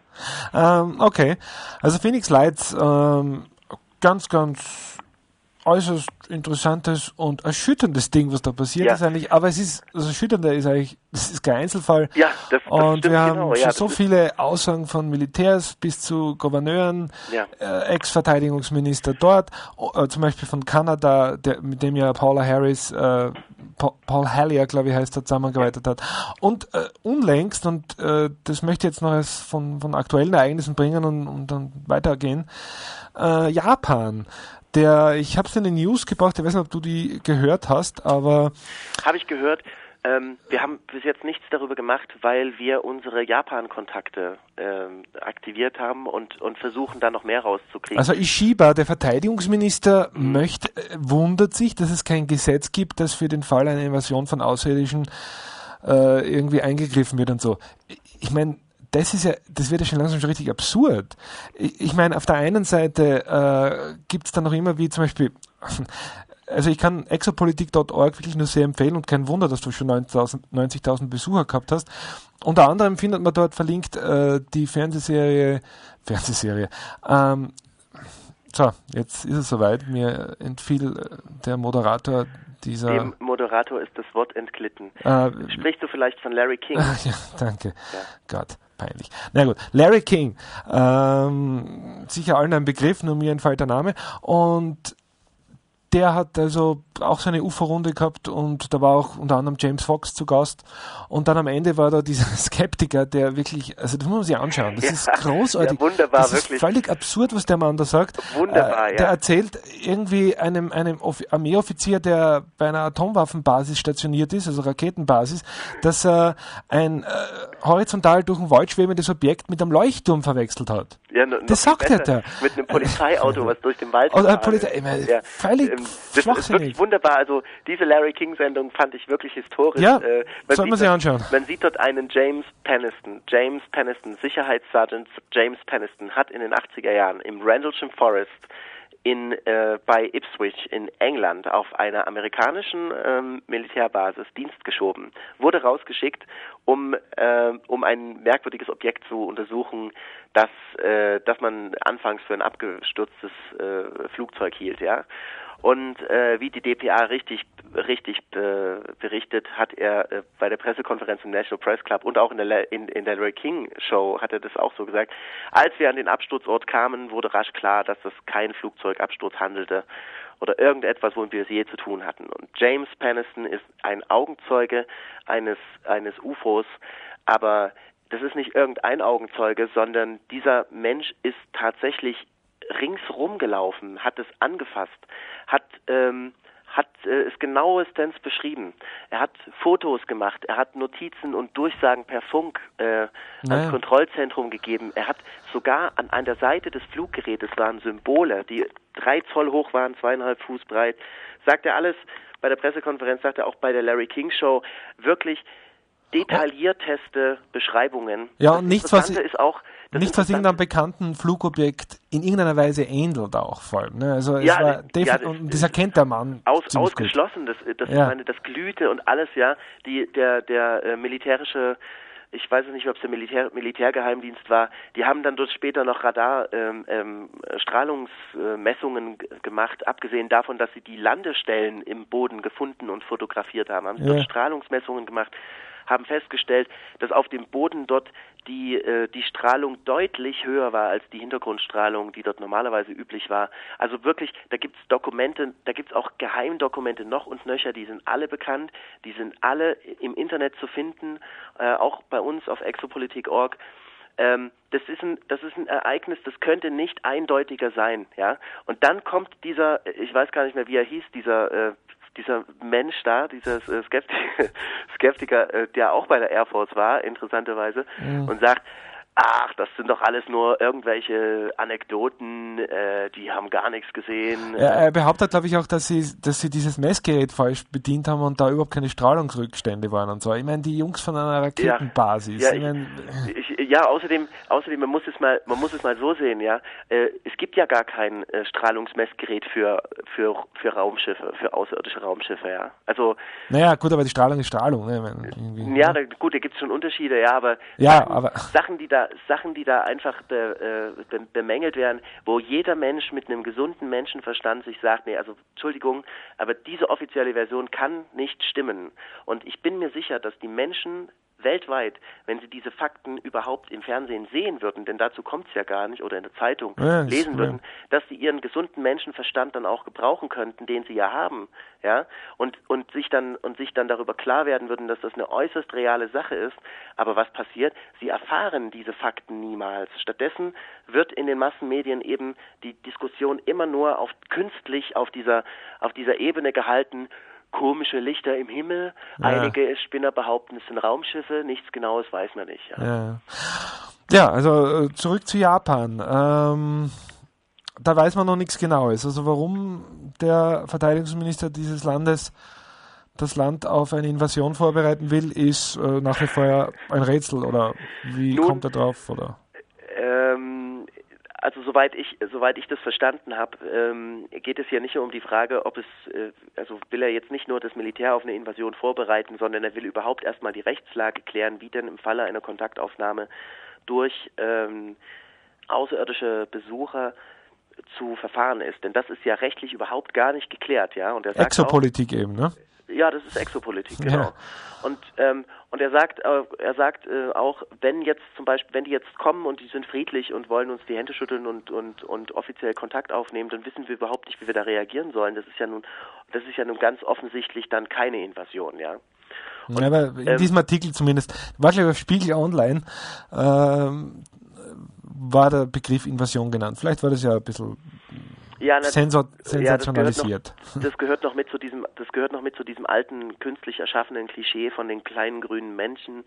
ja. Ähm, okay, also Phoenix Lights, ähm, ganz, ganz äußerst interessantes und erschütterndes Ding, was da passiert ja. ist eigentlich, aber es ist, das Erschütternde ist eigentlich, das ist kein Einzelfall. Ja, das, das und stimmt, wir haben genau. schon ja, so viele Aussagen von Militärs bis zu Gouverneuren, ja. äh, Ex-Verteidigungsminister dort, äh, zum Beispiel von Kanada, der, mit dem ja Paula Harris, äh, pa- Paul Hellyer, glaube ich, heißt er, zusammengearbeitet hat. Und äh, unlängst, und äh, das möchte ich jetzt noch als von, von aktuellen Ereignissen bringen und, und dann weitergehen, äh, Japan. Der, ich habe es in den News gebracht, ich weiß nicht, ob du die gehört hast, aber... Habe ich gehört. Ähm, wir haben bis jetzt nichts darüber gemacht, weil wir unsere Japan-Kontakte ähm, aktiviert haben und, und versuchen, da noch mehr rauszukriegen. Also Ishiba, der Verteidigungsminister, mhm. möchte, äh, wundert sich, dass es kein Gesetz gibt, das für den Fall einer Invasion von Außerirdischen äh, irgendwie eingegriffen wird und so. Ich meine, das ist ja, das wird ja schon langsam schon richtig absurd. Ich, ich meine, auf der einen Seite äh, gibt es dann noch immer wie zum Beispiel, also ich kann exopolitik punkt org wirklich nur sehr empfehlen und kein Wunder, dass du schon neunzigtausend Besucher gehabt hast. Unter anderem findet man dort verlinkt äh, die Fernsehserie, Fernsehserie, ähm, So, jetzt ist es soweit. Mir entfiel der Moderator dieser... Dem Moderator ist das Wort entglitten. Äh, Sprichst du vielleicht von Larry King? Ja, danke. Ja. Gott, peinlich. Na gut, Larry King. Ähm, sicher allen ein Begriff, nur mir entfällt der Name. Und der hat also auch seine U F O-Runde gehabt und da war auch unter anderem James Fox zu Gast. Und dann am Ende war da dieser Skeptiker, der wirklich, also das muss man sich anschauen, das ja, ist großartig. Ja, wunderbar, das wirklich. ist völlig absurd, was der Mann da sagt. Wunderbar, äh, ja. Der erzählt irgendwie einem, einem Armeeoffizier, der bei einer Atomwaffenbasis stationiert ist, also Raketenbasis, dass er ein äh, horizontal durch den Wald schwebendes Objekt mit einem Leuchtturm verwechselt hat. Ja, no, das sagt er da. Mit einem Polizeiauto, was durch den Wald Oder Polizei, ich meine, ja. völlig ähm, Das ist wirklich wunderbar. Also diese Larry King-Sendung fand ich wirklich historisch. Ja, äh, soll man sich anschauen. Man sieht dort einen James Peniston. James Peniston, Sicherheitssergeant James Peniston, hat in den achtziger Jahren im Rendlesham Forest in, äh, bei Ipswich in England auf einer amerikanischen ähm, Militärbasis Dienst geschoben, wurde rausgeschickt, um, äh, um ein merkwürdiges Objekt zu untersuchen, das, äh, das man anfangs für ein abgestürztes äh, Flugzeug hielt, ja. Und äh, wie die D P A richtig richtig äh, berichtet, hat er äh, bei der Pressekonferenz im National Press Club und auch in der in, in der Larry King Show hat er das auch so gesagt. Als wir an den Absturzort kamen, wurde rasch klar, dass es kein Flugzeugabsturz handelte oder irgendetwas, womit wir es je zu tun hatten. Und James Peniston ist ein Augenzeuge eines eines U F Os, aber das ist nicht irgendein Augenzeuge, sondern dieser Mensch ist tatsächlich ringsrum gelaufen, hat es angefasst, hat ähm, hat äh, es genauestens beschrieben. Er hat Fotos gemacht, er hat Notizen und Durchsagen per Funk äh, naja. ans Kontrollzentrum gegeben. Er hat sogar an, an der Seite des Fluggerätes waren Symbole, die drei Zoll hoch waren, zweieinhalb Fuß breit. Sagt er alles bei der Pressekonferenz, sagt er auch bei der Larry King Show, wirklich detaillierteste Beschreibungen. Ja, das und nichts, was ist auch Nichts, was irgendeinem bekannten Flugobjekt in irgendeiner Weise ähnelt auch vor allem. Ne? Also ja, es war ja, das, und das erkennt der Mann aus, ausgeschlossen. Das, das, ja. meine, das glühte und alles, ja. Die, der, der äh, militärische, ich weiß nicht, ob es der Militär, Militärgeheimdienst war, die haben dann dort später noch Radar ähm, ähm, Strahlungsmessungen g- gemacht, abgesehen davon, dass sie die Landestellen im Boden gefunden und fotografiert haben. Haben sie ja. dort Strahlungsmessungen gemacht, haben festgestellt, dass auf dem Boden dort die äh, die Strahlung deutlich höher war als die Hintergrundstrahlung, die dort normalerweise üblich war. Also wirklich, da gibt's Dokumente, da gibt's auch Geheimdokumente noch und nöcher, die sind alle bekannt, die sind alle im Internet zu finden, äh, auch bei uns auf exopolitik punkt org. Ähm, das ist ein, das ist ein Ereignis, das könnte nicht eindeutiger sein, ja. Und dann kommt dieser, ich weiß gar nicht mehr, wie er hieß, dieser äh, dieser Mensch da, dieser äh, Skeptiker, Skeptiker äh, der auch bei der Air Force war, interessanterweise, mhm. und sagt, ach, das sind doch alles nur irgendwelche Anekdoten, äh, die haben gar nichts gesehen. Er, er behauptet, glaube ich, auch, dass sie, dass sie dieses Messgerät falsch bedient haben und da überhaupt keine Strahlungsrückstände waren und so. Ich meine, die Jungs von einer Raketenbasis. Ja, ja, ich mein, ich, ich, ja außerdem, außerdem, man muss es mal, man muss es mal so sehen, ja. Äh, es gibt ja gar kein äh, Strahlungsmessgerät für für für Raumschiffe, für außerirdische Raumschiffe, ja. Also. Naja, gut, aber die Strahlung ist Strahlung, ne? Wenn, ja, da, gut, da gibt es schon Unterschiede, ja, aber ja, Sachen, aber Sachen, die da Sachen, die da einfach be, äh, be, bemängelt werden, wo jeder Mensch mit einem gesunden Menschenverstand sich sagt, nee, also Entschuldigung, aber diese offizielle Version kann nicht stimmen. Und ich bin mir sicher, dass die Menschen weltweit, wenn sie diese Fakten überhaupt im Fernsehen sehen würden, denn dazu kommt es ja gar nicht, oder in der Zeitung ja, lesen würden, dass sie ihren gesunden Menschenverstand dann auch gebrauchen könnten, den sie ja haben, ja, und und sich dann und sich dann darüber klar werden würden, dass das eine äußerst reale Sache ist. Aber was passiert? Sie erfahren diese Fakten niemals. Stattdessen wird in den Massenmedien eben die Diskussion immer nur auf künstlich auf dieser auf dieser Ebene gehalten. Komische Lichter im Himmel, ja. Einige Spinner behaupten, es sind Raumschiffe, nichts Genaues weiß man nicht. Ja, ja. ja also zurück zu Japan. Ähm, da weiß man noch nichts Genaues. Also warum der Verteidigungsminister dieses Landes das Land auf eine Invasion vorbereiten will, ist äh, nach wie vor ein Rätsel. Oder wie Nun, kommt er drauf? Oder? Ähm, Also soweit ich soweit ich das verstanden habe, ähm, geht es ja nicht nur um die Frage, ob es, äh, also will er jetzt nicht nur das Militär auf eine Invasion vorbereiten, sondern er will überhaupt erstmal die Rechtslage klären, wie denn im Falle einer Kontaktaufnahme durch ähm, außerirdische Besucher zu verfahren ist. Denn das ist ja rechtlich überhaupt gar nicht geklärt, ja. Und er sagt Exopolitik auch, eben, ne? Ja, das ist Exopolitik, genau. Ja. Und ähm, und er sagt, äh, er sagt äh, auch, wenn jetzt zum Beispiel, wenn die jetzt kommen und die sind friedlich und wollen uns die Hände schütteln und und und offiziell Kontakt aufnehmen, dann wissen wir überhaupt nicht, wie wir da reagieren sollen. Das ist ja nun, das ist ja nun ganz offensichtlich dann keine Invasion, ja. Und, ja, aber in ähm, diesem Artikel zumindest, war glaube ich auf Spiegel Online, ähm, war der Begriff Invasion genannt. Vielleicht war das ja ein bisschen ja, na, sensor- sensationalisiert. Ja, das, gehört noch, das gehört noch mit zu diesem, das gehört noch mit zu diesem alten künstlich erschaffenen Klischee von den kleinen grünen Menschen,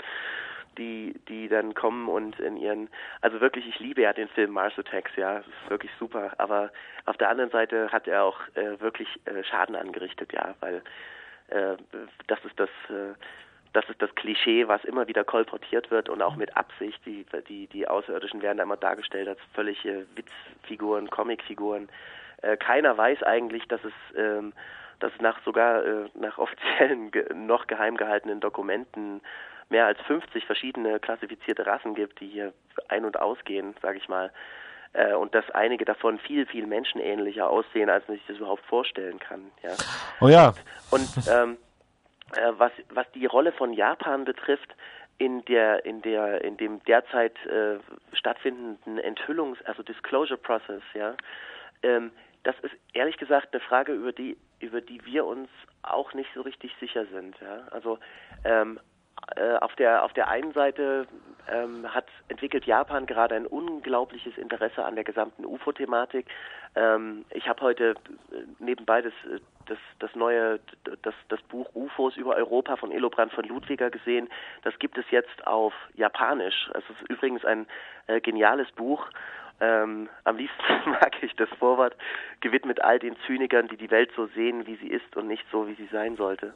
die die dann kommen und in ihren, also wirklich, ich liebe ja den Film Mars Attacks, ja, das ist wirklich super. Aber auf der anderen Seite hat er auch äh, wirklich äh, Schaden angerichtet, ja, weil äh, das ist das äh, Das ist das Klischee, was immer wieder kolportiert wird und auch mit Absicht. Die, die, die Außerirdischen werden da immer dargestellt als völlige Witzfiguren, Comicfiguren. Äh, keiner weiß eigentlich, dass es, ähm, dass es nach sogar äh, nach offiziellen, ge- noch geheim gehaltenen Dokumenten mehr als fünfzig verschiedene klassifizierte Rassen gibt, die hier ein- und ausgehen, sage ich mal. Äh, und dass einige davon viel, viel menschenähnlicher aussehen, als man sich das überhaupt vorstellen kann. Ja. Oh ja. Und, und ähm, Was, was die Rolle von Japan betrifft, in der, in der, in dem derzeit äh, stattfindenden Enthüllungs-, also Disclosure Process, ja, ähm, das ist ehrlich gesagt eine Frage, über die, über die wir uns auch nicht so richtig sicher sind, ja. Also ähm, äh, auf der, auf der einen Seite ähm, hat entwickelt Japan gerade ein unglaubliches Interesse an der gesamten U F O-Thematik. Ähm, ich habe heute nebenbei das Das, das neue, das, das Buch U F Os über Europa von Elobrand von Ludwiger gesehen. Das gibt es jetzt auf Japanisch. Es ist übrigens ein äh, geniales Buch. Ähm, am liebsten mag ich das Vorwort, gewidmet all den Zynikern, die die Welt so sehen, wie sie ist und nicht so, wie sie sein sollte.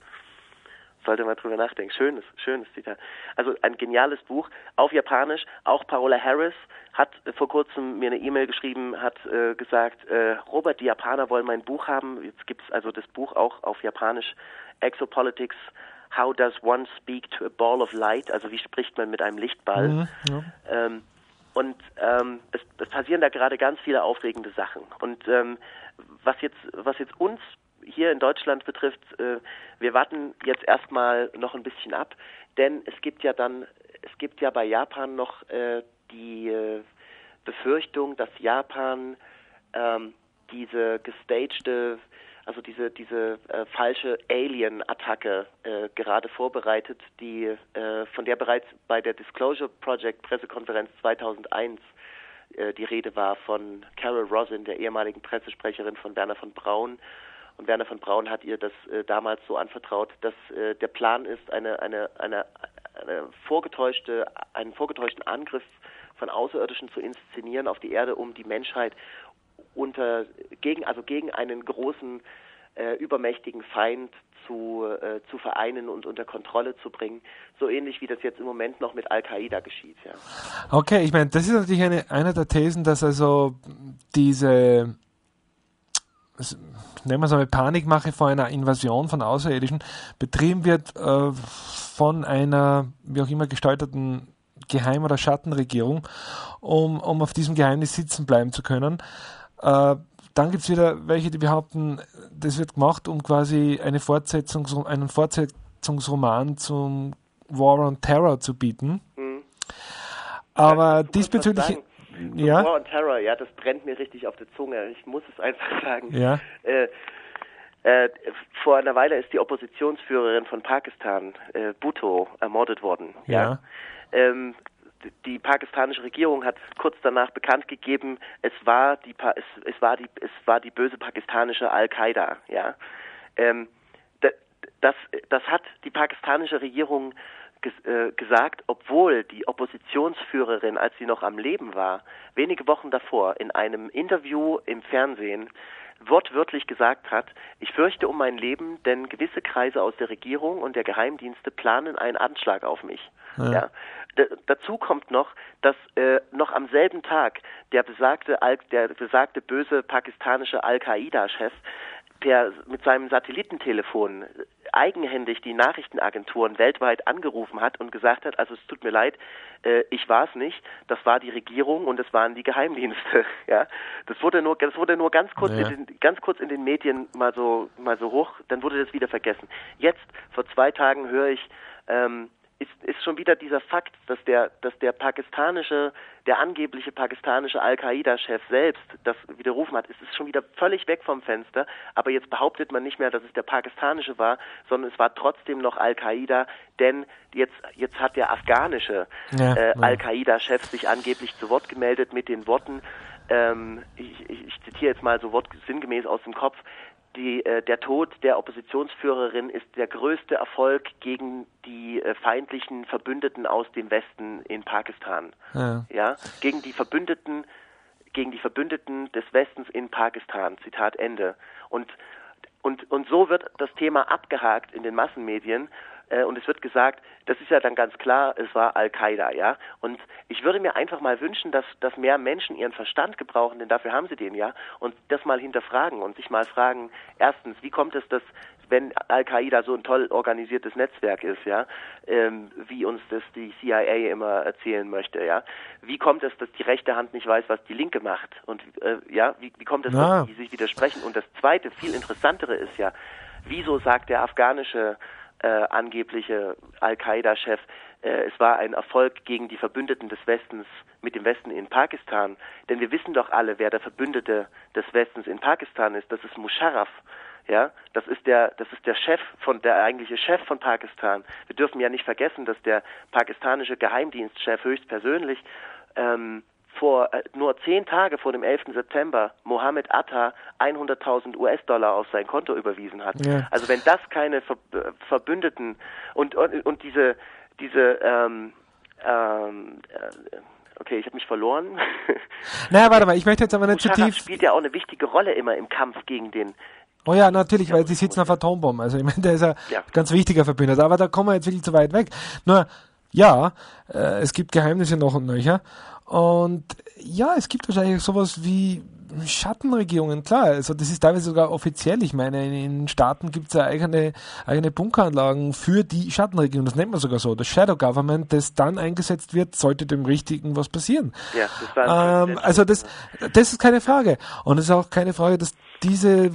Sollte man drüber nachdenken. Schönes, schönes Zitat. Also ein geniales Buch auf Japanisch. Auch Paola Harris hat äh, vor kurzem mir eine E-Mail geschrieben, hat äh, gesagt, äh, Robert, die Japaner wollen mein Buch haben. Jetzt gibt es also das Buch auch auf Japanisch. Exopolitics, How Does One Speak to a Ball of Light? Also wie spricht man mit einem Lichtball? Mhm, ja. Ähm, und ähm, es, es passieren da gerade ganz viele aufregende Sachen. Und ähm, was jetzt, was jetzt uns hier in Deutschland betrifft, äh, wir warten jetzt erstmal noch ein bisschen ab, denn es gibt ja dann, es gibt ja bei Japan noch äh, die äh, Befürchtung, dass Japan ähm, diese gestagte, also diese diese äh, falsche Alien-Attacke äh, gerade vorbereitet, die äh, von der bereits bei der Disclosure Project Pressekonferenz zweitausendeins äh, die Rede war von Carol Rosin, der ehemaligen Pressesprecherin von Wernher von Braun. Und Wernher von Braun hat ihr das äh, damals so anvertraut, dass äh, der Plan ist, eine, eine, eine, eine vorgetäuschte, einen vorgetäuschten Angriff von Außerirdischen zu inszenieren auf die Erde, um die Menschheit unter gegen also gegen einen großen äh, übermächtigen Feind zu äh, zu vereinen und unter Kontrolle zu bringen, so ähnlich wie das jetzt im Moment noch mit Al-Qaida geschieht. Ja. Okay, ich meine, das ist natürlich eine eine der Thesen, dass also diese nennen wir es mal Panikmache vor einer Invasion von Außerirdischen betrieben wird äh, von einer wie auch immer gestalteten Geheim- oder Schattenregierung, um, um auf diesem Geheimnis sitzen bleiben zu können. Äh, dann gibt es wieder welche, die behaupten, das wird gemacht, um quasi eine Fortsetzung, einen Fortsetzungsroman zum War on Terror zu bieten. Mhm. Aber diesbezüglich... Ja. War on Terror, ja, das brennt mir richtig auf der Zunge. Ich muss es einfach sagen. Ja. Äh, äh, vor einer Weile ist die Oppositionsführerin von Pakistan, äh, Bhutto, ermordet worden. Ja. ja. Ähm, die pakistanische Regierung hat kurz danach bekannt gegeben, es war die es, es war die es war die böse pakistanische Al-Qaida. Ja. Ähm, das das hat die pakistanische Regierung gesagt, obwohl die Oppositionsführerin, als sie noch am Leben war, wenige Wochen davor in einem Interview im Fernsehen wortwörtlich gesagt hat, ich fürchte um mein Leben, denn gewisse Kreise aus der Regierung und der Geheimdienste planen einen Anschlag auf mich. Ja. Ja. D- dazu kommt noch, dass äh, noch am selben Tag der besagte, Al- der besagte böse pakistanische Al-Qaida-Chef per mit seinem Satellitentelefon eigenhändig die Nachrichtenagenturen weltweit angerufen hat und gesagt hat, also es tut mir leid, äh, ich war es nicht, das war die Regierung und es waren die Geheimdienste. Ja, das wurde nur, das wurde nur ganz kurz, ja. in den, ganz kurz in den Medien mal so, mal so hoch, dann wurde das wieder vergessen. Jetzt vor zwei Tagen höre ich, ähm, ist, ist schon wieder dieser Fakt, dass der, dass der pakistanische, der angebliche pakistanische Al-Qaida-Chef selbst das widerrufen hat. Es ist schon wieder völlig weg vom Fenster, aber jetzt behauptet man nicht mehr, dass es der pakistanische war, sondern es war trotzdem noch Al-Qaida, denn jetzt, jetzt hat der afghanische ja, äh, ja. Al-Qaida-Chef sich angeblich zu Wort gemeldet mit den Worten, ähm, ich, ich, ich zitiere jetzt mal so wort, sinngemäß aus dem Kopf, Die, äh, der Tod der Oppositionsführerin ist der größte Erfolg gegen die äh, feindlichen Verbündeten aus dem Westen in Pakistan. Ja. ja, gegen die Verbündeten, gegen die Verbündeten des Westens in Pakistan. Zitat Ende. Und und und so wird das Thema abgehakt in den Massenmedien. Und es wird gesagt, das ist ja dann ganz klar, es war Al-Qaida, ja. Und ich würde mir einfach mal wünschen, dass, dass mehr Menschen ihren Verstand gebrauchen, denn dafür haben sie den, ja, und das mal hinterfragen und sich mal fragen, erstens, wie kommt es, dass, wenn Al-Qaida so ein toll organisiertes Netzwerk ist, ja, ähm, wie uns das die C I A immer erzählen möchte, ja. Wie kommt es, dass die rechte Hand nicht weiß, was die linke macht? Und äh, ja, wie, wie kommt es, ja. dass die sich widersprechen? Und das zweite, viel interessantere ist ja, wieso sagt der afghanische Äh, angebliche Al-Qaida-Chef, äh, es war ein Erfolg gegen die Verbündeten des Westens mit dem Westen in Pakistan. Denn wir wissen doch alle, wer der Verbündete des Westens in Pakistan ist. Das ist Musharraf. Ja, das ist der, das ist der Chef von, der eigentliche Chef von Pakistan. Wir dürfen ja nicht vergessen, dass der pakistanische Geheimdienstchef höchstpersönlich ähm, vor äh, nur zehn Tage vor dem elften September Mohammed Atta hunderttausend U S-Dollar auf sein Konto überwiesen hat. Ja. Also wenn das keine Ver Verbündeten und, und und diese diese ähm, ähm, okay, ich habe mich verloren. Naja, warte mal, ich möchte jetzt aber nicht zu tief... spielt ja auch eine wichtige Rolle immer im Kampf gegen den... Oh ja, natürlich, weil sie sitzen auf Atombomben. Also ich meine, der ist ein ja. ganz wichtiger Verbündeter. Aber da kommen wir jetzt wirklich zu weit weg. Nur, ja, äh, es gibt Geheimnisse noch und nöcher. Und ja, es gibt wahrscheinlich sowas wie Schattenregierungen, klar, also das ist teilweise sogar offiziell. Ich meine, in Staaten gibt es ja eigene, eigene Bunkeranlagen für die Schattenregierung, das nennt man sogar so, das Shadow Government, das dann eingesetzt wird, sollte dem Richtigen was passieren. Ja, das war ähm, also das, das ist keine Frage. Und es ist auch keine Frage, dass diese,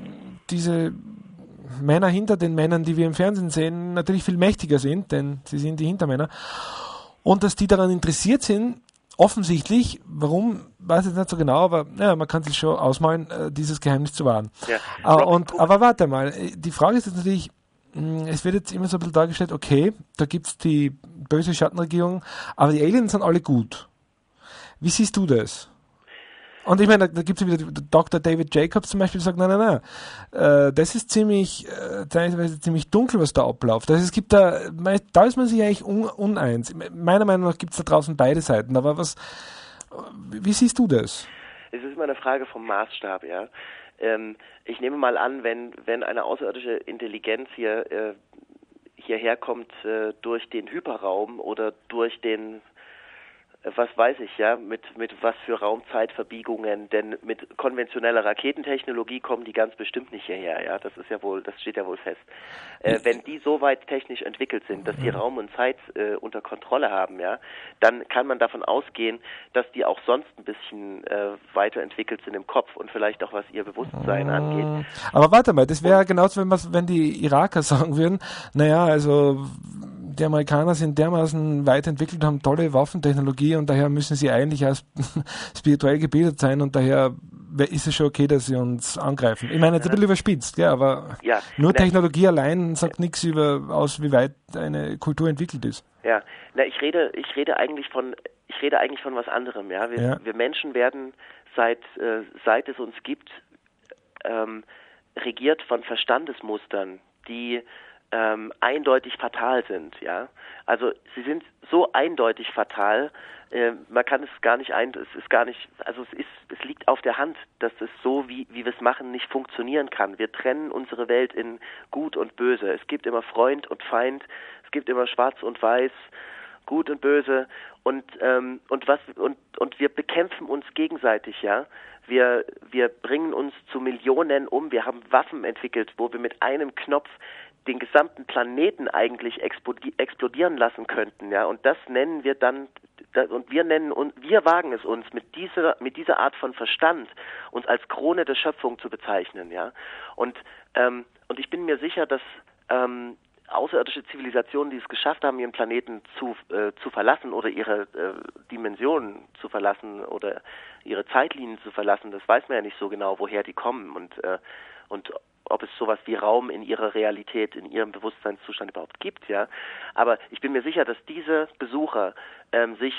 diese Männer hinter den Männern, die wir im Fernsehen sehen, natürlich viel mächtiger sind, denn sie sind die Hintermänner. Und dass die daran interessiert sind, offensichtlich, warum, weiß ich nicht so genau, aber ja, man kann sich schon ausmalen, äh, dieses Geheimnis zu wahren. Ja. Aber, und, aber warte mal, die Frage ist jetzt natürlich, mh, es wird jetzt immer so ein bisschen dargestellt, okay, da gibt es die böse Schattenregierung, aber die Aliens sind alle gut. Wie siehst du das? Und ich meine, da, da gibt es wieder Doktor David Jacobs zum Beispiel, der sagt, nein, nein, nein, äh, das ist ziemlich, äh, teilweise ziemlich dunkel, was da abläuft. Also es gibt da, da ist man sich eigentlich un, uneins. Meiner Meinung nach gibt es da draußen beide Seiten. Aber was, wie siehst du das? Es ist immer eine Frage vom Maßstab, ja. Ähm, ich nehme mal an, wenn, wenn eine außerirdische Intelligenz hier, äh, hierher kommt äh, durch den Hyperraum oder durch den, was weiß ich, ja, mit, mit was für Raumzeitverbiegungen, denn mit konventioneller Raketentechnologie kommen die ganz bestimmt nicht hierher, ja, das ist ja wohl, das steht ja wohl fest. Äh, wenn die so weit technisch entwickelt sind, dass sie Raum und Zeit äh, unter Kontrolle haben, ja, dann kann man davon ausgehen, dass die auch sonst ein bisschen äh, weiterentwickelt sind im Kopf und vielleicht auch was ihr Bewusstsein äh, angeht. Aber warte mal, das wäre ja genauso, wenn, wenn die Iraker sagen würden, naja, also die Amerikaner sind dermaßen weit entwickelt, haben tolle Waffentechnologie und daher müssen sie eigentlich als spirituell gebildet sein und daher ist es schon okay, dass sie uns angreifen. Ich meine, jetzt ein bisschen überspitzt, ja, aber ja, nur na, Technologie allein sagt ja. nichts über aus, wie weit eine Kultur entwickelt ist. Ja, na, ich rede, ich rede eigentlich von, ich rede eigentlich von was anderem, ja. Wir, ja. wir Menschen werden seit, äh, seit es uns gibt, ähm, regiert von Verstandesmustern, die Ähm, eindeutig fatal sind, ja. Also sie sind so eindeutig fatal, äh, man kann es gar nicht ein, es ist gar nicht, also es ist, es liegt auf der Hand, dass es so, wie, wie wir es machen, nicht funktionieren kann. Wir trennen unsere Welt in Gut und Böse. Es gibt immer Freund und Feind, es gibt immer Schwarz und Weiß Gut und Böse und ähm, und was und und wir bekämpfen uns gegenseitig, ja. Wir wir bringen uns zu Millionen um. Wir haben Waffen entwickelt, wo wir mit einem Knopf den gesamten Planeten eigentlich explodieren lassen könnten, ja. Und das nennen wir dann und wir nennen und wir wagen es uns mit dieser mit dieser Art von Verstand uns als Krone der Schöpfung zu bezeichnen, ja. Und ähm, und ich bin mir sicher, dass ähm, außerirdische Zivilisationen, die es geschafft haben, ihren Planeten zu äh, zu verlassen oder ihre äh, Dimensionen zu verlassen oder ihre Zeitlinien zu verlassen, das weiß man ja nicht so genau, woher die kommen und äh, und ob es sowas wie Raum in ihrer Realität, in ihrem Bewusstseinszustand überhaupt gibt, ja. Aber ich bin mir sicher, dass diese Besucher ähm, sich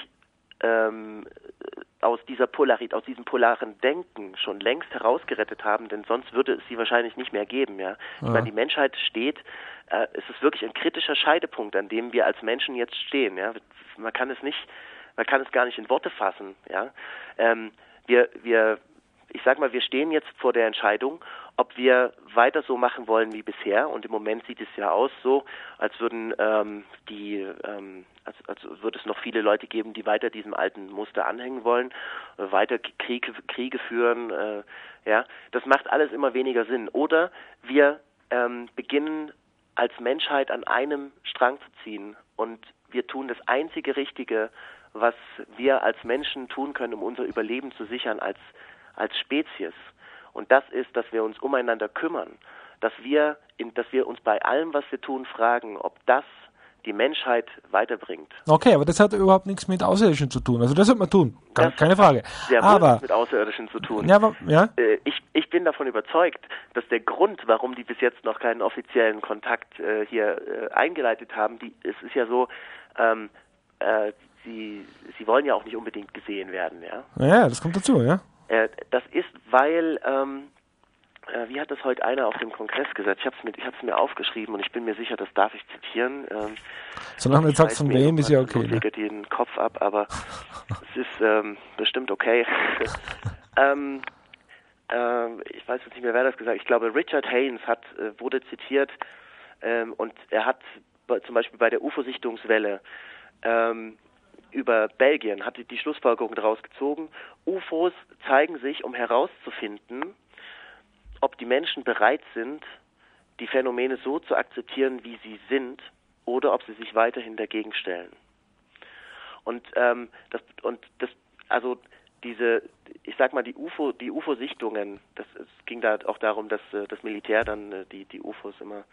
ähm, aus dieser Polarität, aus diesem polaren Denken schon längst herausgerettet haben, denn sonst würde es sie wahrscheinlich nicht mehr geben, ja. Ich Ja. meine, die Menschheit steht, äh, es ist wirklich ein kritischer Scheidepunkt, an dem wir als Menschen jetzt stehen, ja. Man kann es nicht, man kann es gar nicht in Worte fassen, ja. Ähm, wir, wir, ich sag mal, wir stehen jetzt vor der Entscheidung, ob wir weiter so machen wollen wie bisher. Und im Moment sieht es ja aus so, als würden ähm, die, ähm, als, als würde es noch viele Leute geben, die weiter diesem alten Muster anhängen wollen, äh, weiter Kriege, Kriege führen. Äh, ja, das macht alles immer weniger Sinn. Oder wir ähm, beginnen als Menschheit an einem Strang zu ziehen und wir tun das einzige Richtige, was wir als Menschen tun können, um unser Überleben zu sichern als als Spezies. Und das ist, dass wir uns umeinander kümmern, dass wir, in, dass wir uns bei allem, was wir tun, fragen, ob das die Menschheit weiterbringt. Okay, aber das hat überhaupt nichts mit Außerirdischen zu tun. Also das sollte man tun, Ke- Das keine Frage. Sehr wohl Aber mit Außerirdischen zu tun. ja, aber, ja, Äh, Ich, ich bin davon überzeugt, dass der Grund, warum die bis jetzt noch keinen offiziellen Kontakt äh, hier äh, eingeleitet haben, die, es ist ja so, ähm, äh, sie, sie wollen ja auch nicht unbedingt gesehen werden, ja. ja, das kommt dazu, ja. Äh, das ist, weil, ähm, äh, wie hat das heute einer auf dem Kongress gesagt? Ich habe es mir, ich habe es mir aufgeschrieben und ich bin mir sicher, das darf ich zitieren. Ähm, Solange du jetzt sagst, weiß von mir wem, ist ja irgendwann, okay. Ne? legt den Kopf ab, aber es ist ähm, bestimmt okay. ähm, äh, ich weiß jetzt nicht mehr, wer das gesagt hat. Ich glaube, Richard Haynes hat, äh, wurde zitiert ähm, und er hat bei, zum Beispiel bei der U F O-Sichtungswelle ähm, über Belgien hat die, die Schlussfolgerung daraus gezogen, U F Os zeigen sich, um herauszufinden, ob die Menschen bereit sind, die Phänomene so zu akzeptieren, wie sie sind, oder ob sie sich weiterhin dagegen stellen. Und ähm, das und das also diese, ich sag mal, die U F O, die U F O-Sichtungen, das es ging da auch darum, dass äh, das Militär dann äh, die die U F Os immer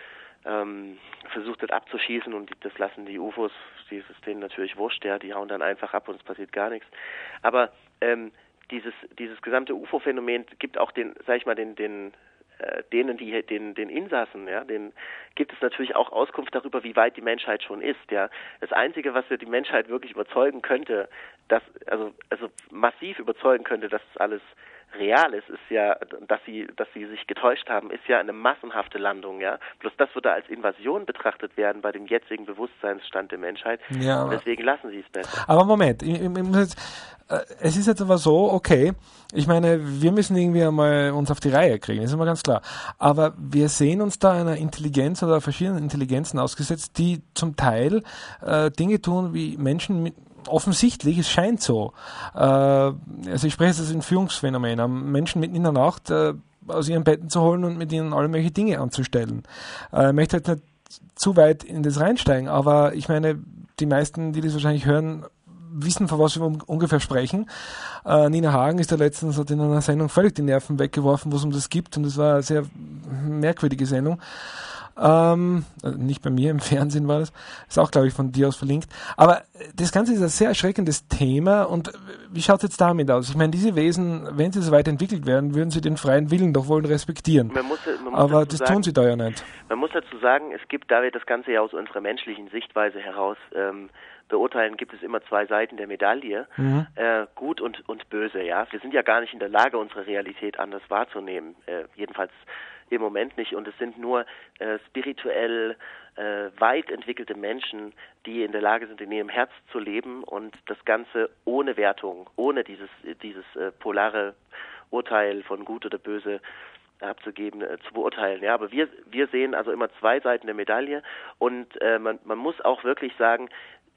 ähm, versucht hat abzuschießen und die, das lassen die U F Os, die ist denen natürlich wurscht, ja, die hauen dann einfach ab und es passiert gar nichts. Aber ähm, dieses dieses gesamte U F O-Phänomen gibt auch den, sag ich mal, den den äh, denen, die den den Insassen, ja, den gibt es natürlich auch Auskunft darüber, wie weit die Menschheit schon ist, ja. Das Einzige, was wir die Menschheit wirklich überzeugen könnte, dass also also massiv überzeugen könnte, dass das alles real ist, ist ja, dass sie, dass sie sich getäuscht haben, ist ja eine massenhafte Landung, ja. Bloß das würde als Invasion betrachtet werden bei dem jetzigen Bewusstseinsstand der Menschheit. Ja, und deswegen lassen sie es besser. Aber Moment, ich, ich muss jetzt, äh, es ist jetzt aber so, okay, ich meine, wir müssen irgendwie einmal uns auf die Reihe kriegen, ist immer ganz klar. Aber wir sehen uns da einer Intelligenz oder verschiedenen Intelligenzen ausgesetzt, die zum Teil äh, Dinge tun, wie Menschen mit offensichtlich, es scheint so. Äh, also ich spreche jetzt das Entführungsphänomen an, Menschen mitten in der Nacht äh, aus ihren Betten zu holen und mit ihnen alle möglichen Dinge anzustellen. Äh, ich möchte jetzt nicht zu weit in das reinsteigen, aber ich meine, die meisten, die das wahrscheinlich hören, wissen, von was wir um, ungefähr sprechen. Äh, Nina Hagen ist da letztens hat in einer Sendung völlig die Nerven weggeworfen, wo es um das gibt, und es war eine sehr merkwürdige Sendung. Ähm, nicht bei mir, im Fernsehen war das. Ist auch, glaube ich, von dir aus verlinkt. Aber das Ganze ist ein sehr erschreckendes Thema. Und wie schaut es jetzt damit aus? Ich meine, diese Wesen, wenn sie so weiterentwickelt werden, würden sie den freien Willen doch wohl respektieren. Man muss, man muss Aber das sagen, tun sie da ja nicht. Man muss dazu sagen, es gibt, da wir das Ganze ja aus unserer menschlichen Sichtweise heraus ähm, beurteilen, gibt es immer zwei Seiten der Medaille, mhm. äh, gut und, und böse. Ja, wir sind ja gar nicht in der Lage, unsere Realität anders wahrzunehmen. Äh, jedenfalls im Moment nicht, und es sind nur äh, spirituell äh, weit entwickelte Menschen, die in der Lage sind, in ihrem Herz zu leben und das Ganze ohne Wertung, ohne dieses dieses äh, polare Urteil von gut oder böse abzugeben, äh, zu beurteilen. Ja, aber wir wir sehen also immer zwei Seiten der Medaille, und äh, man man muss auch wirklich sagen,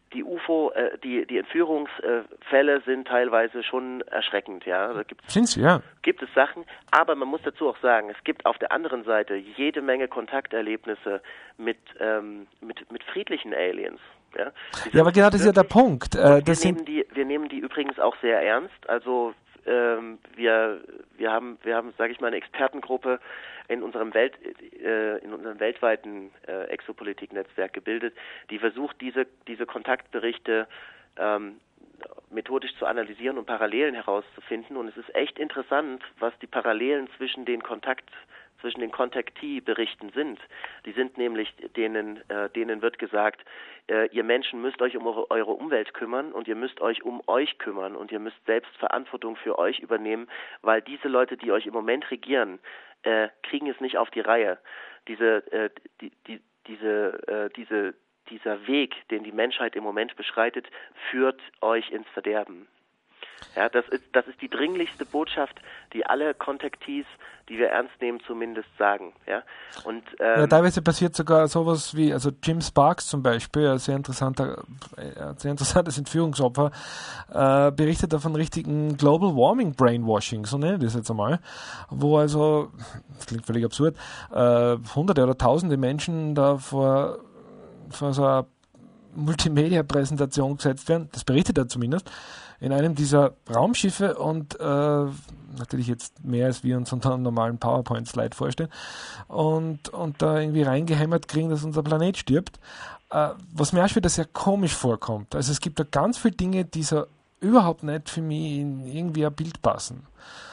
die U F O, äh, die, die Entführungsfälle sind teilweise schon erschreckend, ja. Da gibt's, sind sie, ja. Gibt es Sachen, aber man muss dazu auch sagen, es gibt auf der anderen Seite jede Menge Kontakterlebnisse mit, ähm, mit, mit friedlichen Aliens. Ja, ja aber genau das ist ja der Punkt. Äh, das wir, nehmen die, wir nehmen die übrigens auch sehr ernst. Also ähm, wir, wir haben, wir haben, sage ich mal, eine Expertengruppe in unserem Welt, äh, in unserem weltweiten äh, Exopolitik-Netzwerk gebildet, die versucht, diese, diese Kontaktberichte ähm, methodisch zu analysieren und Parallelen herauszufinden. Und es ist echt interessant, was die Parallelen zwischen den Kontakt zwischen den Contactee-Berichten sind. Die sind nämlich, denen, äh, denen wird gesagt, äh, ihr Menschen müsst euch um eure, eure Umwelt kümmern und ihr müsst euch um euch kümmern und ihr müsst selbst Verantwortung für euch übernehmen, weil diese Leute, die euch im Moment regieren, äh, kriegen es nicht auf die Reihe. Diese, äh, die, die, diese, äh, diese, dieser Weg, den die Menschheit im Moment beschreitet, führt euch ins Verderben. Ja, das ist, das ist die dringlichste Botschaft, die alle Contactees, die wir ernst nehmen, zumindest sagen. Ja, und, ähm, ja teilweise passiert sogar sowas wie, also Jim Sparks zum Beispiel, ein sehr interessanter, ein sehr interessantes Entführungsopfer, äh, berichtet davon richtigen Global Warming Brainwashing, so nenne ich das jetzt einmal, wo also, das klingt völlig absurd, äh, hunderte oder tausende Menschen da vor, vor so einer Multimedia-Präsentation gesetzt werden, das berichtet er zumindest, in einem dieser Raumschiffe und äh, natürlich jetzt mehr, als wir uns unter einem normalen PowerPoint-Slide vorstellen und, und da irgendwie reingehämmert kriegen, dass unser Planet stirbt. Äh, was mir auch wieder sehr komisch vorkommt. Also es gibt da ganz viele Dinge, die so überhaupt nicht für mich in irgendwie ein Bild passen.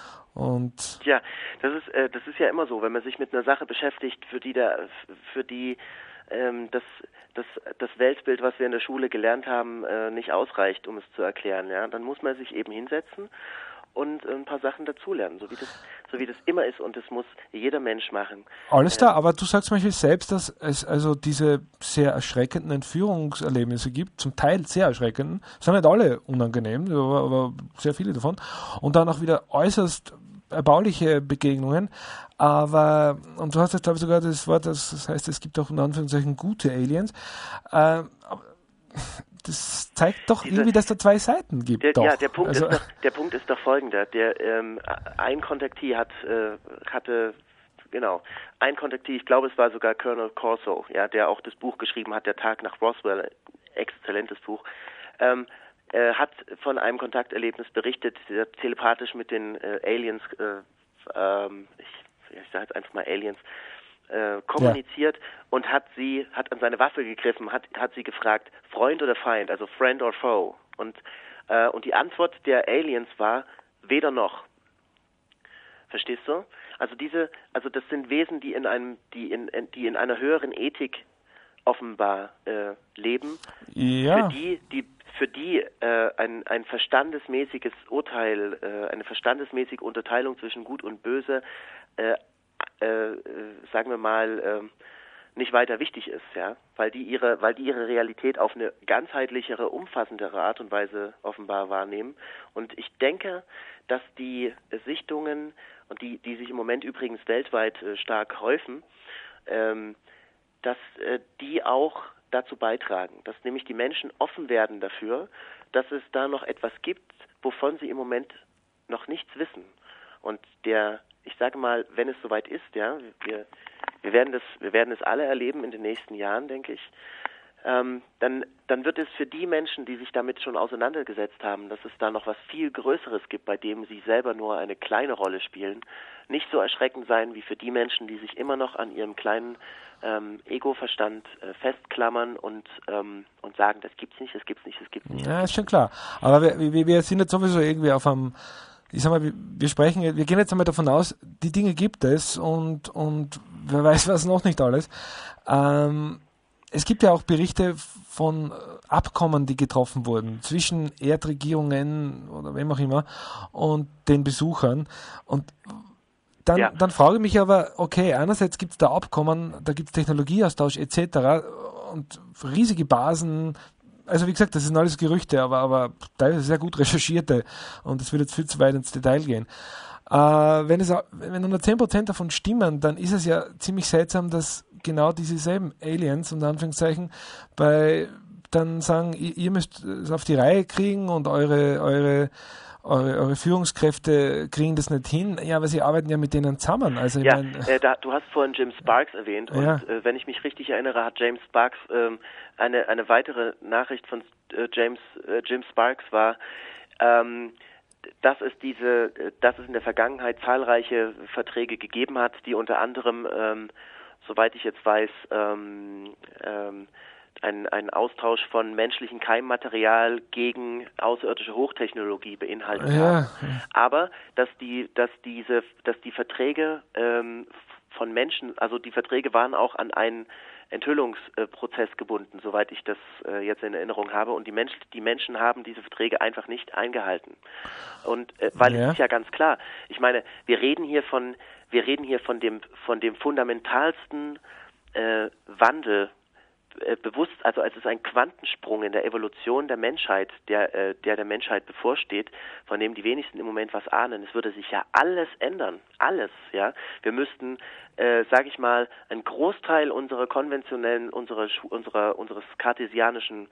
Und ja, das ist, äh, das ist ja immer so, wenn man sich mit einer Sache beschäftigt, für die der, für die ähm, das Das, das Weltbild, was wir in der Schule gelernt haben, äh, nicht ausreicht, um es zu erklären. Ja, dann muss man sich eben hinsetzen und äh, ein paar Sachen dazulernen, so wie das, so wie das immer ist. Und das muss jeder Mensch machen. Alles klar, äh, aber du sagst zum Beispiel selbst, dass es also diese sehr erschreckenden Entführungserlebnisse gibt, zum Teil sehr erschreckenden, sind nicht alle unangenehm, aber, aber sehr viele davon. Und dann auch wieder äußerst erbauliche Begegnungen, aber, und du hast jetzt glaube ich sogar das Wort, das, das heißt, es gibt auch in Anführungszeichen gute Aliens, äh, das zeigt doch Diese, irgendwie, dass da zwei Seiten gibt. Der, doch. Ja, der Punkt, also, ist doch, der Punkt ist doch folgender, der, ähm, ein Contactee hat, äh, hatte, genau, ein Contactee, ich glaube es war sogar Colonel Corso, ja, der auch das Buch geschrieben hat, Der Tag nach Roswell, exzellentes Buch, ähm, Er hat von einem Kontakterlebnis berichtet, der telepathisch mit den äh, Aliens, äh, ähm, ich, ich sage jetzt einfach mal Aliens, äh, kommuniziert ja. und hat sie, hat an seine Waffe gegriffen, hat, hat sie gefragt, Freund oder Feind, also Friend or Foe. Und, äh, und die Antwort der Aliens war, weder noch. Verstehst du? Also diese, also das sind Wesen, die in einem, die in, die in einer höheren Ethik offenbar äh, leben, ja. für die, die für die äh, ein, ein verstandesmäßiges Urteil, äh, eine verstandesmäßige Unterteilung zwischen Gut und Böse, äh, äh, sagen wir mal, äh, nicht weiter wichtig ist, ja, weil die ihre, weil die ihre Realität auf eine ganzheitlichere, umfassendere Art und Weise offenbar wahrnehmen. Und ich denke, dass die Sichtungen und die, die sich im Moment übrigens weltweit äh, stark häufen, ähm, dass äh, die auch dazu beitragen, dass nämlich die Menschen offen werden dafür, dass es da noch etwas gibt, wovon sie im Moment noch nichts wissen. Und der, ich sage mal, wenn es soweit ist, ja, wir, wir werden das, wir werden es alle erleben in den nächsten Jahren, denke ich, ähm, dann, dann wird es für die Menschen, die sich damit schon auseinandergesetzt haben, dass es da noch was viel Größeres gibt, bei dem sie selber nur eine kleine Rolle spielen, nicht so erschreckend sein wie für die Menschen, die sich immer noch an ihrem kleinen ähm, Ego-Verstand äh, festklammern und ähm, und sagen, das gibt's nicht, das gibt's nicht, das gibt's nicht. Ja, ist schon klar. Aber wir, wir, wir sind jetzt sowieso irgendwie auf einem, ich sag mal, wir, wir sprechen, wir gehen jetzt einmal davon aus, die Dinge gibt es und und wer weiß was noch nicht alles. Ähm, es gibt ja auch Berichte von Abkommen, die getroffen wurden zwischen Erdregierungen oder wem auch immer und den Besuchern. Und dann, ja. dann frage ich mich aber, okay, einerseits gibt es da Abkommen, da gibt es Technologieaustausch et cetera und riesige Basen. Also wie gesagt, das sind alles Gerüchte, aber, aber teilweise sehr gut recherchierte und es würde jetzt viel zu weit ins Detail gehen. Äh, wenn, es, wenn nur zehn Prozent davon stimmen, dann ist es ja ziemlich seltsam, dass genau diese selben Aliens, unter Anführungszeichen, bei dann sagen, ihr, ihr müsst es auf die Reihe kriegen und eure, eure, eure, eure Führungskräfte kriegen das nicht hin. Ja, aber sie arbeiten ja mit denen zusammen. Also ich ja, mein, äh, da, du hast vorhin Jim Sparks erwähnt und ja. äh, wenn ich mich richtig erinnere, hat James Sparks ähm, eine eine weitere Nachricht von äh, James äh, Jim Sparks war, ähm, dass es diese, dass es in der Vergangenheit zahlreiche Verträge gegeben hat, die unter anderem, ähm, soweit ich jetzt weiß, ähm, ähm, ein, ein Austausch von menschlichem Keimmaterial gegen außerirdische Hochtechnologie beinhaltet ja. haben. Aber dass die, dass diese, dass die Verträge ähm, von Menschen, also die Verträge waren auch an einen Enthüllungsprozess gebunden, soweit ich das äh, jetzt in Erinnerung habe. Und die, Mensch, die Menschen haben diese Verträge einfach nicht eingehalten. Und äh, weil ja. es ist ja ganz klar, ich meine, wir reden hier von, wir reden hier von dem, von dem fundamentalsten äh, Wandel, äh, bewusst, also als es ein Quantensprung in der Evolution der Menschheit, der, äh, der der Menschheit bevorsteht, von dem die wenigsten im Moment was ahnen. Es würde sich ja alles ändern, alles, ja. Wir müssten Äh, sage ich mal, ein Großteil unserer konventionellen, unserer, unserer, unseres kartesianischen,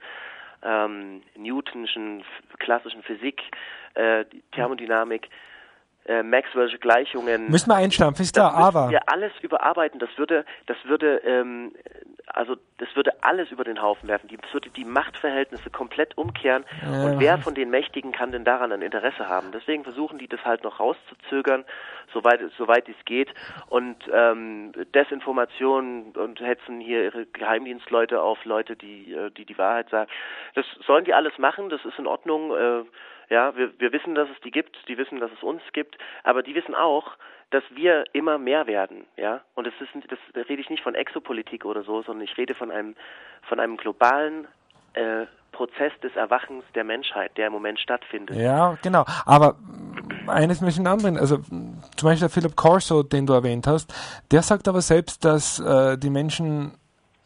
ähm, Newtonschen, klassischen Physik, äh, Thermodynamik, äh, Maxwell'sche Gleichungen. Müssen wir einstampfen, ist da, aber. Wir alles überarbeiten, das würde, das würde, ähm, also, das würde alles über den Haufen werfen. Die, das würde die Machtverhältnisse komplett umkehren. Ja. Und wer von den Mächtigen kann denn daran ein Interesse haben? Deswegen versuchen die das halt noch rauszuzögern, soweit, soweit es geht. Und, ähm, Desinformation und hetzen hier ihre Geheimdienstleute auf Leute, die, die die Wahrheit sagen. Das sollen die alles machen, das ist in Ordnung, äh, ja, wir, wir wissen, dass es die gibt, die wissen, dass es uns gibt, aber die wissen auch, dass wir immer mehr werden, ja. Und das ist, das, da rede ich nicht von Exopolitik oder so, sondern ich rede von einem, von einem globalen äh, Prozess des Erwachens der Menschheit, der im Moment stattfindet. Ja, genau. Aber eines möchte ich anbringen. Also zum Beispiel der Philip Corso, den du erwähnt hast, der sagt aber selbst, dass äh, die Menschen,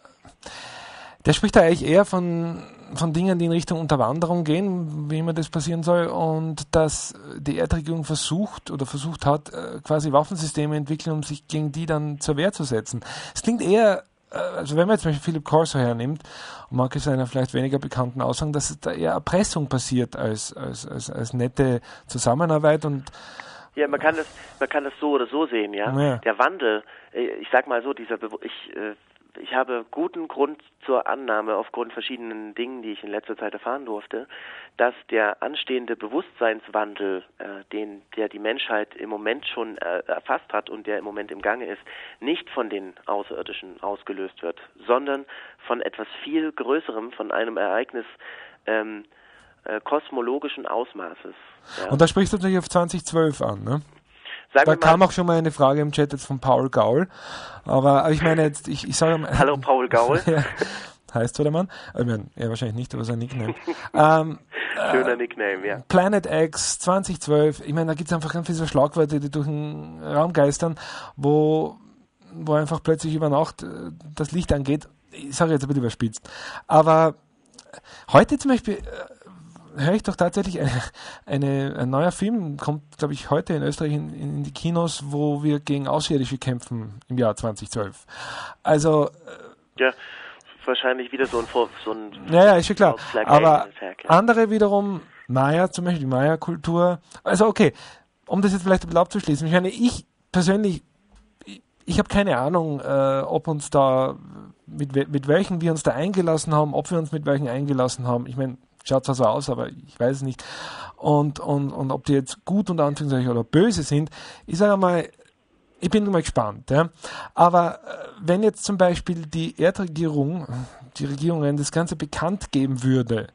der spricht da eigentlich eher von von Dingen, die in Richtung Unterwanderung gehen, wie immer das passieren soll, und dass die Erdregierung versucht oder versucht hat, quasi Waffensysteme entwickeln, um sich gegen die dann zur Wehr zu setzen. Es klingt eher, also wenn man jetzt zum Beispiel Philip Corso hernimmt, und manche seiner vielleicht weniger bekannten Aussagen, dass da eher Erpressung passiert als, als, als, als nette Zusammenarbeit. Und ja, man kann das, man kann das so oder so sehen, ja. ja. Der Wandel, ich sag mal so, dieser, Be- ich, ich habe guten Grund zur Annahme aufgrund verschiedenen Dingen, die ich in letzter Zeit erfahren durfte, dass der anstehende Bewusstseinswandel, äh, den der die Menschheit im Moment schon äh, erfasst hat und der im Moment im Gange ist, nicht von den Außerirdischen ausgelöst wird, sondern von etwas viel Größerem, von einem Ereignis ähm, äh, kosmologischen Ausmaßes. Ja. Und da sprichst du natürlich auf zwanzig zwölf an, ne? Sagen da kam auch schon mal eine Frage im Chat jetzt von Paul Gaul, aber ich meine jetzt, ich, ich sage mal... Hallo Paul Gaul. Ja, heißt so der Mann? Ich meine, er wahrscheinlich nicht, aber sein Nickname. ähm, Schöner äh, Nickname, ja. Planet X zwanzig zwölf, ich meine, da gibt es einfach ganz viele Schlagwörter, die durch den Raum geistern, wo, wo einfach plötzlich über Nacht das Licht angeht. Ich sage jetzt ein bisschen überspitzt. Aber heute zum Beispiel... höre ich doch tatsächlich eine, eine, ein neuer Film, kommt, glaube ich, heute in Österreich in, in die Kinos, wo wir gegen Außerirdische kämpfen im Jahr zwanzig zwölf. Also... Ja, wahrscheinlich wieder so ein... So ein ja, ja, ist schon klar. Aber Attack, ja. andere wiederum, Maya, zum Beispiel die Maya-Kultur. Also okay, um das jetzt vielleicht ein bisschen abzuschließen. Ich meine, ich persönlich, ich, ich habe keine Ahnung, äh, ob uns da, mit, mit welchen wir uns da eingelassen haben, ob wir uns mit welchen eingelassen haben. Ich meine, schaut zwar so aus, aber ich weiß es nicht. Und, und, und ob die jetzt gut unter Anführungszeichen oder böse sind, ich sage mal, ich bin mal gespannt. Ja. Aber wenn jetzt zum Beispiel die Erdregierung, die Regierungen das Ganze bekannt geben würde,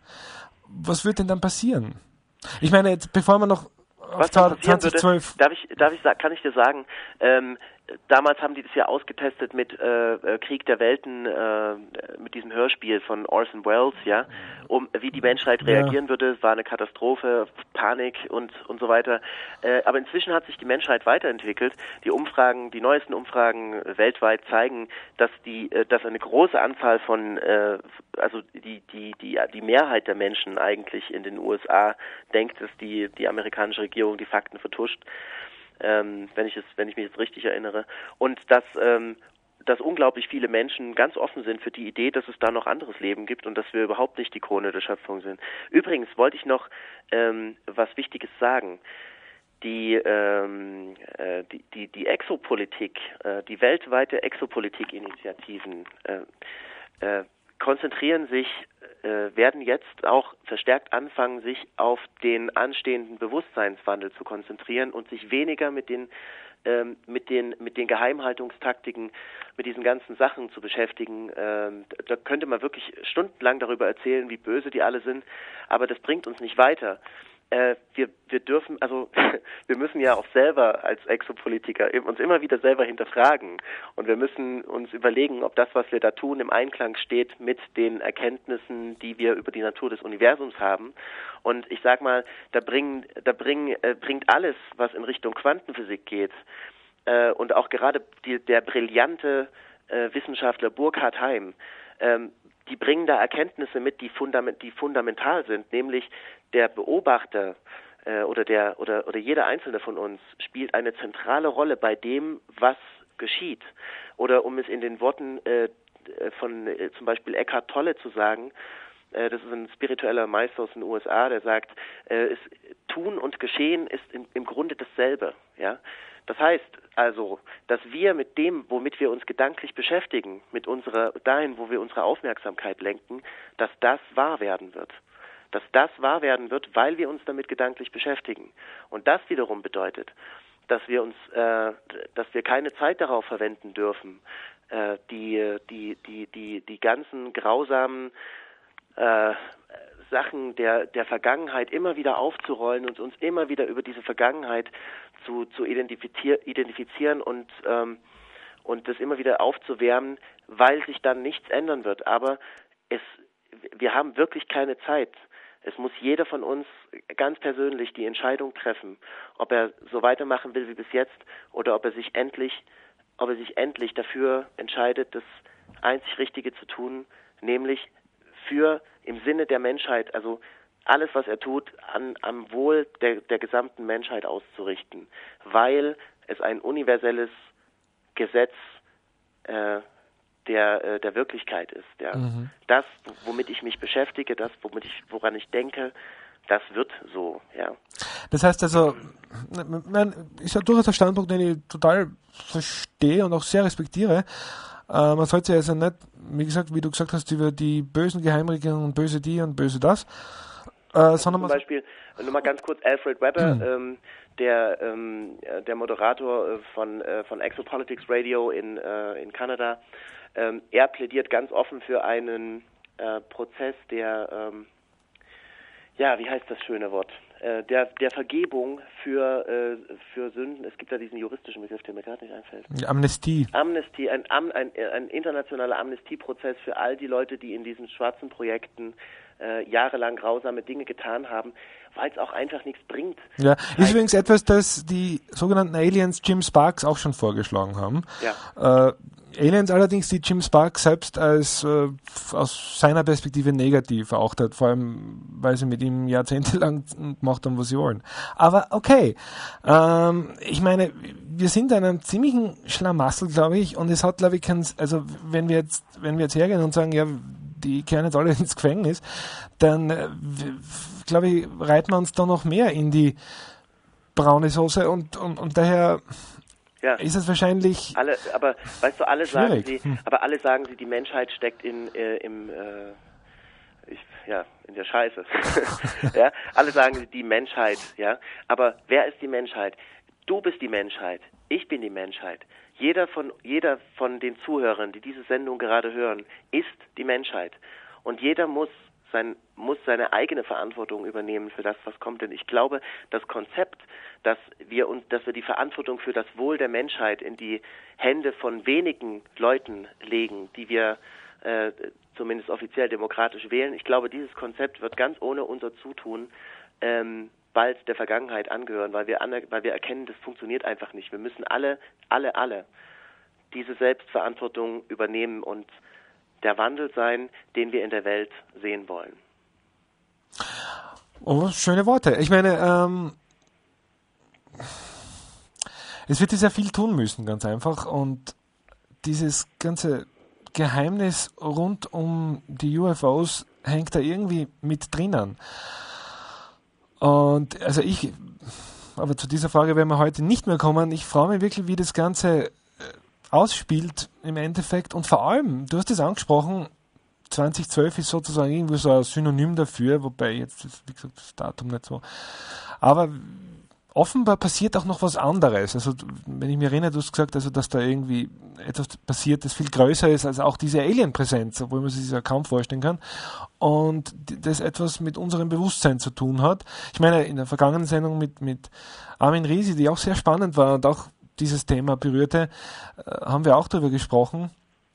was würde denn dann passieren? Ich meine, jetzt, bevor wir noch was auf zwanzig zwölf... Würde, darf ich, darf ich, kann ich dir sagen, ähm, damals haben die das ja ausgetestet mit äh, Krieg der Welten, äh, mit diesem Hörspiel von Orson Welles, ja, um wie die Menschheit reagieren ja. würde. Es war eine Katastrophe, Panik und und so weiter. Äh, aber inzwischen hat sich die Menschheit weiterentwickelt. Die Umfragen, die neuesten Umfragen weltweit zeigen, dass die, äh, dass eine große Anzahl von, äh, also die die die die Mehrheit der Menschen eigentlich in den U S A denkt, dass die die amerikanische Regierung die Fakten vertuscht. Ähm, wenn ich es, wenn ich mich jetzt richtig erinnere, und dass ähm, dass unglaublich viele Menschen ganz offen sind für die Idee, dass es da noch anderes Leben gibt und dass wir überhaupt nicht die Krone der Schöpfung sind. Übrigens wollte ich noch ähm, was Wichtiges sagen. Die, ähm, äh, die, die, die Exopolitik, äh, die weltweite Exopolitik-Initiativen äh, äh, konzentrieren sich, äh, werden jetzt auch verstärkt anfangen, sich auf den anstehenden Bewusstseinswandel zu konzentrieren und sich weniger mit den ähm, mit den mit den Geheimhaltungstaktiken, mit diesen ganzen Sachen zu beschäftigen. Ähm, da könnte man wirklich stundenlang darüber erzählen, wie böse die alle sind, aber das bringt uns nicht weiter. Äh, wir, wir dürfen, also wir müssen ja auch selber als Exopolitiker uns immer wieder selber hinterfragen und wir müssen uns überlegen, ob das, was wir da tun, im Einklang steht mit den Erkenntnissen, die wir über die Natur des Universums haben. Und ich sag mal, da bringen, da bringen, äh, bringt alles, was in Richtung Quantenphysik geht, äh, und auch gerade die, der brillante äh, Wissenschaftler Burkhard Heim, ähm, die bringen da Erkenntnisse mit, die, fundament, die fundamental sind, nämlich der Beobachter äh, oder der oder oder jeder einzelne von uns spielt eine zentrale Rolle bei dem, was geschieht. Oder um es in den Worten äh, von äh, zum Beispiel Eckhart Tolle zu sagen, äh, das ist ein spiritueller Meister aus den U S A, der sagt, äh, es, Tun und Geschehen ist im, im Grunde dasselbe. Ja, das heißt also, dass wir mit dem, womit wir uns gedanklich beschäftigen, mit unserer dahin, wo wir unsere Aufmerksamkeit lenken, dass das wahr werden wird. Dass das wahr werden wird, weil wir uns damit gedanklich beschäftigen. Und das wiederum bedeutet, dass wir uns, äh, dass wir keine Zeit darauf verwenden dürfen, äh, die, die, die, die, die ganzen grausamen äh, Sachen der, der Vergangenheit immer wieder aufzurollen und uns immer wieder über diese Vergangenheit zu, zu identifizier, identifizieren und, ähm, und das immer wieder aufzuwärmen, weil sich dann nichts ändern wird. Aber es, wir haben wirklich keine Zeit. Es muss jeder von uns ganz persönlich die Entscheidung treffen, ob er so weitermachen will wie bis jetzt oder ob er sich endlich, ob er sich endlich dafür entscheidet, das einzig Richtige zu tun, nämlich für im Sinne der Menschheit, also alles, was er tut, an, am Wohl der, der gesamten Menschheit auszurichten, weil es ein universelles Gesetz äh, der äh, der Wirklichkeit ist. Ja. Mhm. Das, womit ich mich beschäftige, das, womit ich, woran ich denke, das wird so. Ja. Das heißt also, ist ja durchaus ein Standpunkt, den ich total verstehe und auch sehr respektiere. Äh, man sollte also nicht, wie gesagt, wie du gesagt hast, über die bösen Geheimregierungen und böse die und böse das, äh, sondern zum Beispiel, nur mal ganz kurz, Alfred Weber, mhm. ähm, der ähm, der Moderator von äh, von Exopolitics Radio in äh, in Kanada. Ähm, er plädiert ganz offen für einen äh, Prozess der, ähm, ja, wie heißt das schöne Wort, äh, der der Vergebung für äh, für Sünden. Es gibt da diesen juristischen Begriff, der mir gerade nicht einfällt. Die Amnestie. Amnestie, ein, ein, ein internationaler Amnestieprozess für all die Leute, die in diesen schwarzen Projekten äh, jahrelang grausame Dinge getan haben, weil es auch einfach nichts bringt. Ja, ist übrigens etwas, das die sogenannten Aliens Jim Sparks auch schon vorgeschlagen haben. Ja. Äh, Aliens allerdings, die Jim Sparks selbst als äh, aus seiner Perspektive negativ veraucht hat, vor allem, weil sie mit ihm jahrzehntelang gemacht haben, was sie wollen. Aber okay, ähm, ich meine, wir sind in einem ziemlichen Schlamassel, glaube ich, und es hat, glaube ich, kein, also wenn wir jetzt, wenn wir jetzt hergehen und sagen, ja, die kehren jetzt alle ins Gefängnis, dann, äh, glaube ich, reiten wir uns da noch mehr in die braune Soße und, und, und daher ja. ist es wahrscheinlich alle, aber weißt du, alle schwierig. sagen sie, hm. aber alle sagen sie, die Menschheit steckt in äh, im äh, ich, ja in der Scheiße. Ja, alle sagen sie, die Menschheit, ja. Aber wer ist die Menschheit? Du bist die Menschheit. Ich bin die Menschheit. Jeder von jeder von den Zuhörern, die diese Sendung gerade hören, ist die Menschheit. Und jeder muss sein muss seine eigene Verantwortung übernehmen für das, was kommt. Denn ich glaube, das Konzept, dass wir uns, dass wir die Verantwortung für das Wohl der Menschheit in die Hände von wenigen Leuten legen, die wir äh, zumindest offiziell demokratisch wählen, ich glaube, dieses Konzept wird ganz ohne unser Zutun ähm, bald der Vergangenheit angehören, weil wir aner- weil wir erkennen, das funktioniert einfach nicht. Wir müssen alle, alle, alle diese Selbstverantwortung übernehmen und der Wandel sein, den wir in der Welt sehen wollen. Oh, schöne Worte. Ich meine, ähm, es wird sehr viel tun müssen, ganz einfach. Und dieses ganze Geheimnis rund um die U F Os hängt da irgendwie mit drinnen. Und also ich, aber zu dieser Frage werden wir heute nicht mehr kommen. Ich freue mich wirklich, wie das Ganze ausspielt im Endeffekt. Und vor allem, du hast es angesprochen, zwanzig zwölf ist sozusagen irgendwie so ein Synonym dafür, wobei jetzt, wie gesagt, das Datum nicht so. Aber offenbar passiert auch noch was anderes. Also, wenn ich mich erinnere, du hast gesagt, also, dass da irgendwie etwas passiert, das viel größer ist als auch diese Alien-Präsenz, obwohl man sich das ja kaum vorstellen kann. Und das etwas mit unserem Bewusstsein zu tun hat. Ich meine, in der vergangenen Sendung mit, mit Armin Risi, die auch sehr spannend war und auch dieses Thema berührte, äh, haben wir auch darüber gesprochen,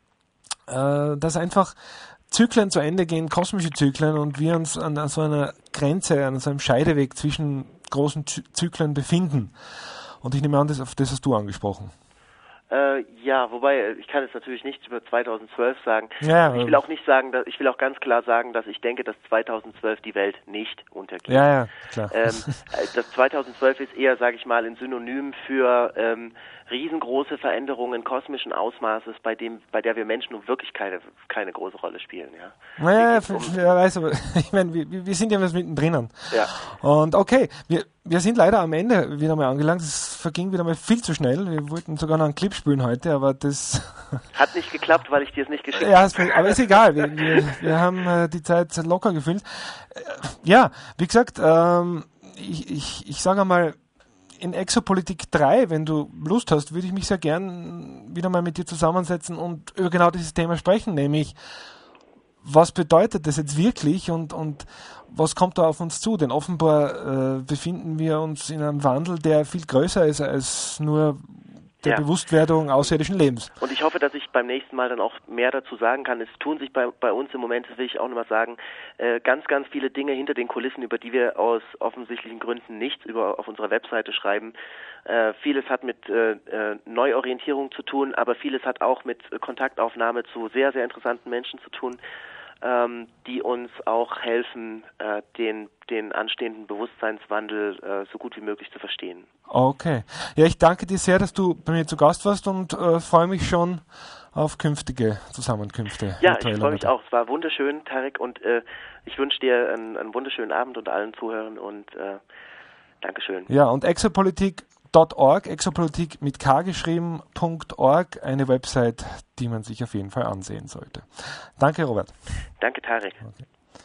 äh, dass einfach Zyklen zu Ende gehen, kosmische Zyklen, und wir uns an, an so einer Grenze, an so einem Scheideweg zwischen großen Zyklen befinden. Und ich nehme an, das, auf das hast du angesprochen. Äh, ja, wobei, ich kann jetzt natürlich nichts über zweitausendzwölf sagen. Ja, ich will auch nicht sagen, dass, ich will auch ganz klar sagen, dass ich denke, dass zweitausendzwölf die Welt nicht untergeht. Ja, ja, klar. Ähm, das zweitausendzwölf ist eher, sage ich mal, ein Synonym für ähm, riesengroße Veränderungen kosmischen Ausmaßes, bei dem, bei der wir Menschen nun wirklich keine, keine große Rolle spielen. Ja. Naja, um wer weiß, aber ich meine, wir, wir sind ja was mittendrin. Ja. Und okay, wir, wir sind leider am Ende wieder mal angelangt. Es verging wieder mal viel zu schnell. Wir wollten sogar noch einen Clip spielen heute, aber das hat nicht geklappt, weil ich dir es nicht geschickt habe. Ja, aber ist egal. Wir, wir, wir haben äh, die Zeit locker gefüllt. Äh, ja, wie gesagt, ähm, ich, ich, ich sage einmal, in Exopolitik drei, wenn du Lust hast, würde ich mich sehr gern wieder mal mit dir zusammensetzen und über genau dieses Thema sprechen, nämlich was bedeutet das jetzt wirklich und, und was kommt da auf uns zu? Denn offenbar äh, befinden wir uns in einem Wandel, der viel größer ist als nur der ja. Bewusstwerdung außerirdischen Lebens. Und ich hoffe, dass ich beim nächsten Mal dann auch mehr dazu sagen kann. Es tun sich bei, bei uns im Moment, das will ich auch nochmal sagen, äh, ganz, ganz viele Dinge hinter den Kulissen, über die wir aus offensichtlichen Gründen nichts über auf unserer Webseite schreiben. Äh, vieles hat mit äh, äh, Neuorientierung zu tun, aber vieles hat auch mit Kontaktaufnahme zu sehr, sehr interessanten Menschen zu tun, ähm, die uns auch helfen, äh, den, den anstehenden Bewusstseinswandel äh, so gut wie möglich zu verstehen. Okay. Ja, ich danke dir sehr, dass du bei mir zu Gast warst und äh, freue mich schon auf künftige Zusammenkünfte. Ja, ich freue mich auch. Es war wunderschön, Tarek, und äh, ich wünsche dir einen, einen wunderschönen Abend und allen Zuhörern und äh, Dankeschön. Ja, und exopolitik Punkt org, exopolitik mit K geschrieben, .org, eine Website, die man sich auf jeden Fall ansehen sollte. Danke, Robert. Danke, Tarek. Okay.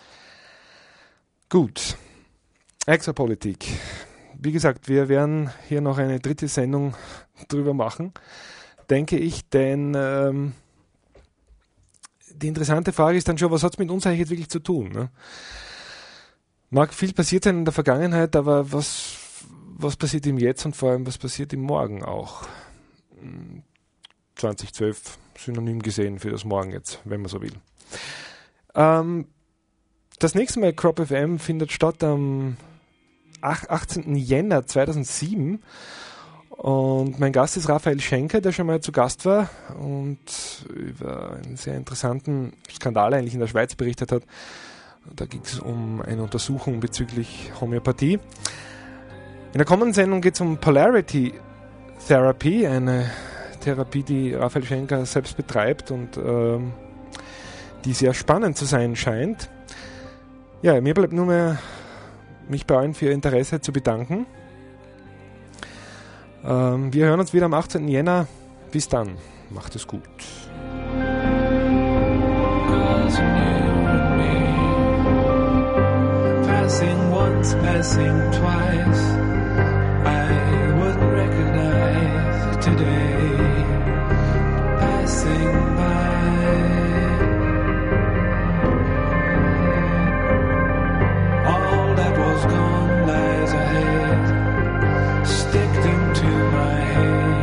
Gut. Exopolitik. Wie gesagt, wir werden hier noch eine dritte Sendung drüber machen, denke ich, denn ähm, die interessante Frage ist dann schon, was hat es mit uns eigentlich jetzt wirklich zu tun? Ne? Mag viel passiert sein in der Vergangenheit, aber was Was passiert im Jetzt und vor allem, was passiert im Morgen auch? zwanzig zwölf synonym gesehen für das Morgen jetzt, wenn man so will. Ähm, das nächste Mal Crop F M findet statt am achtzehnten Jänner zweitausendsieben und mein Gast ist Raphael Schenker, der schon mal zu Gast war und über einen sehr interessanten Skandal eigentlich in der Schweiz berichtet hat. Da ging es um eine Untersuchung bezüglich Homöopathie. In der kommenden Sendung geht es um Polarity Therapy, eine Therapie, die Raphael Schenker selbst betreibt und ähm, die sehr spannend zu sein scheint. Ja, mir bleibt nur mehr, mich bei allen für Ihr Interesse zu bedanken. Ähm, wir hören uns wieder am achtzehnten Jänner. Bis dann. Macht es gut. Passing once, passing twice. I wouldn't recognize today, passing by. All that was gone lies ahead, stick them to my head.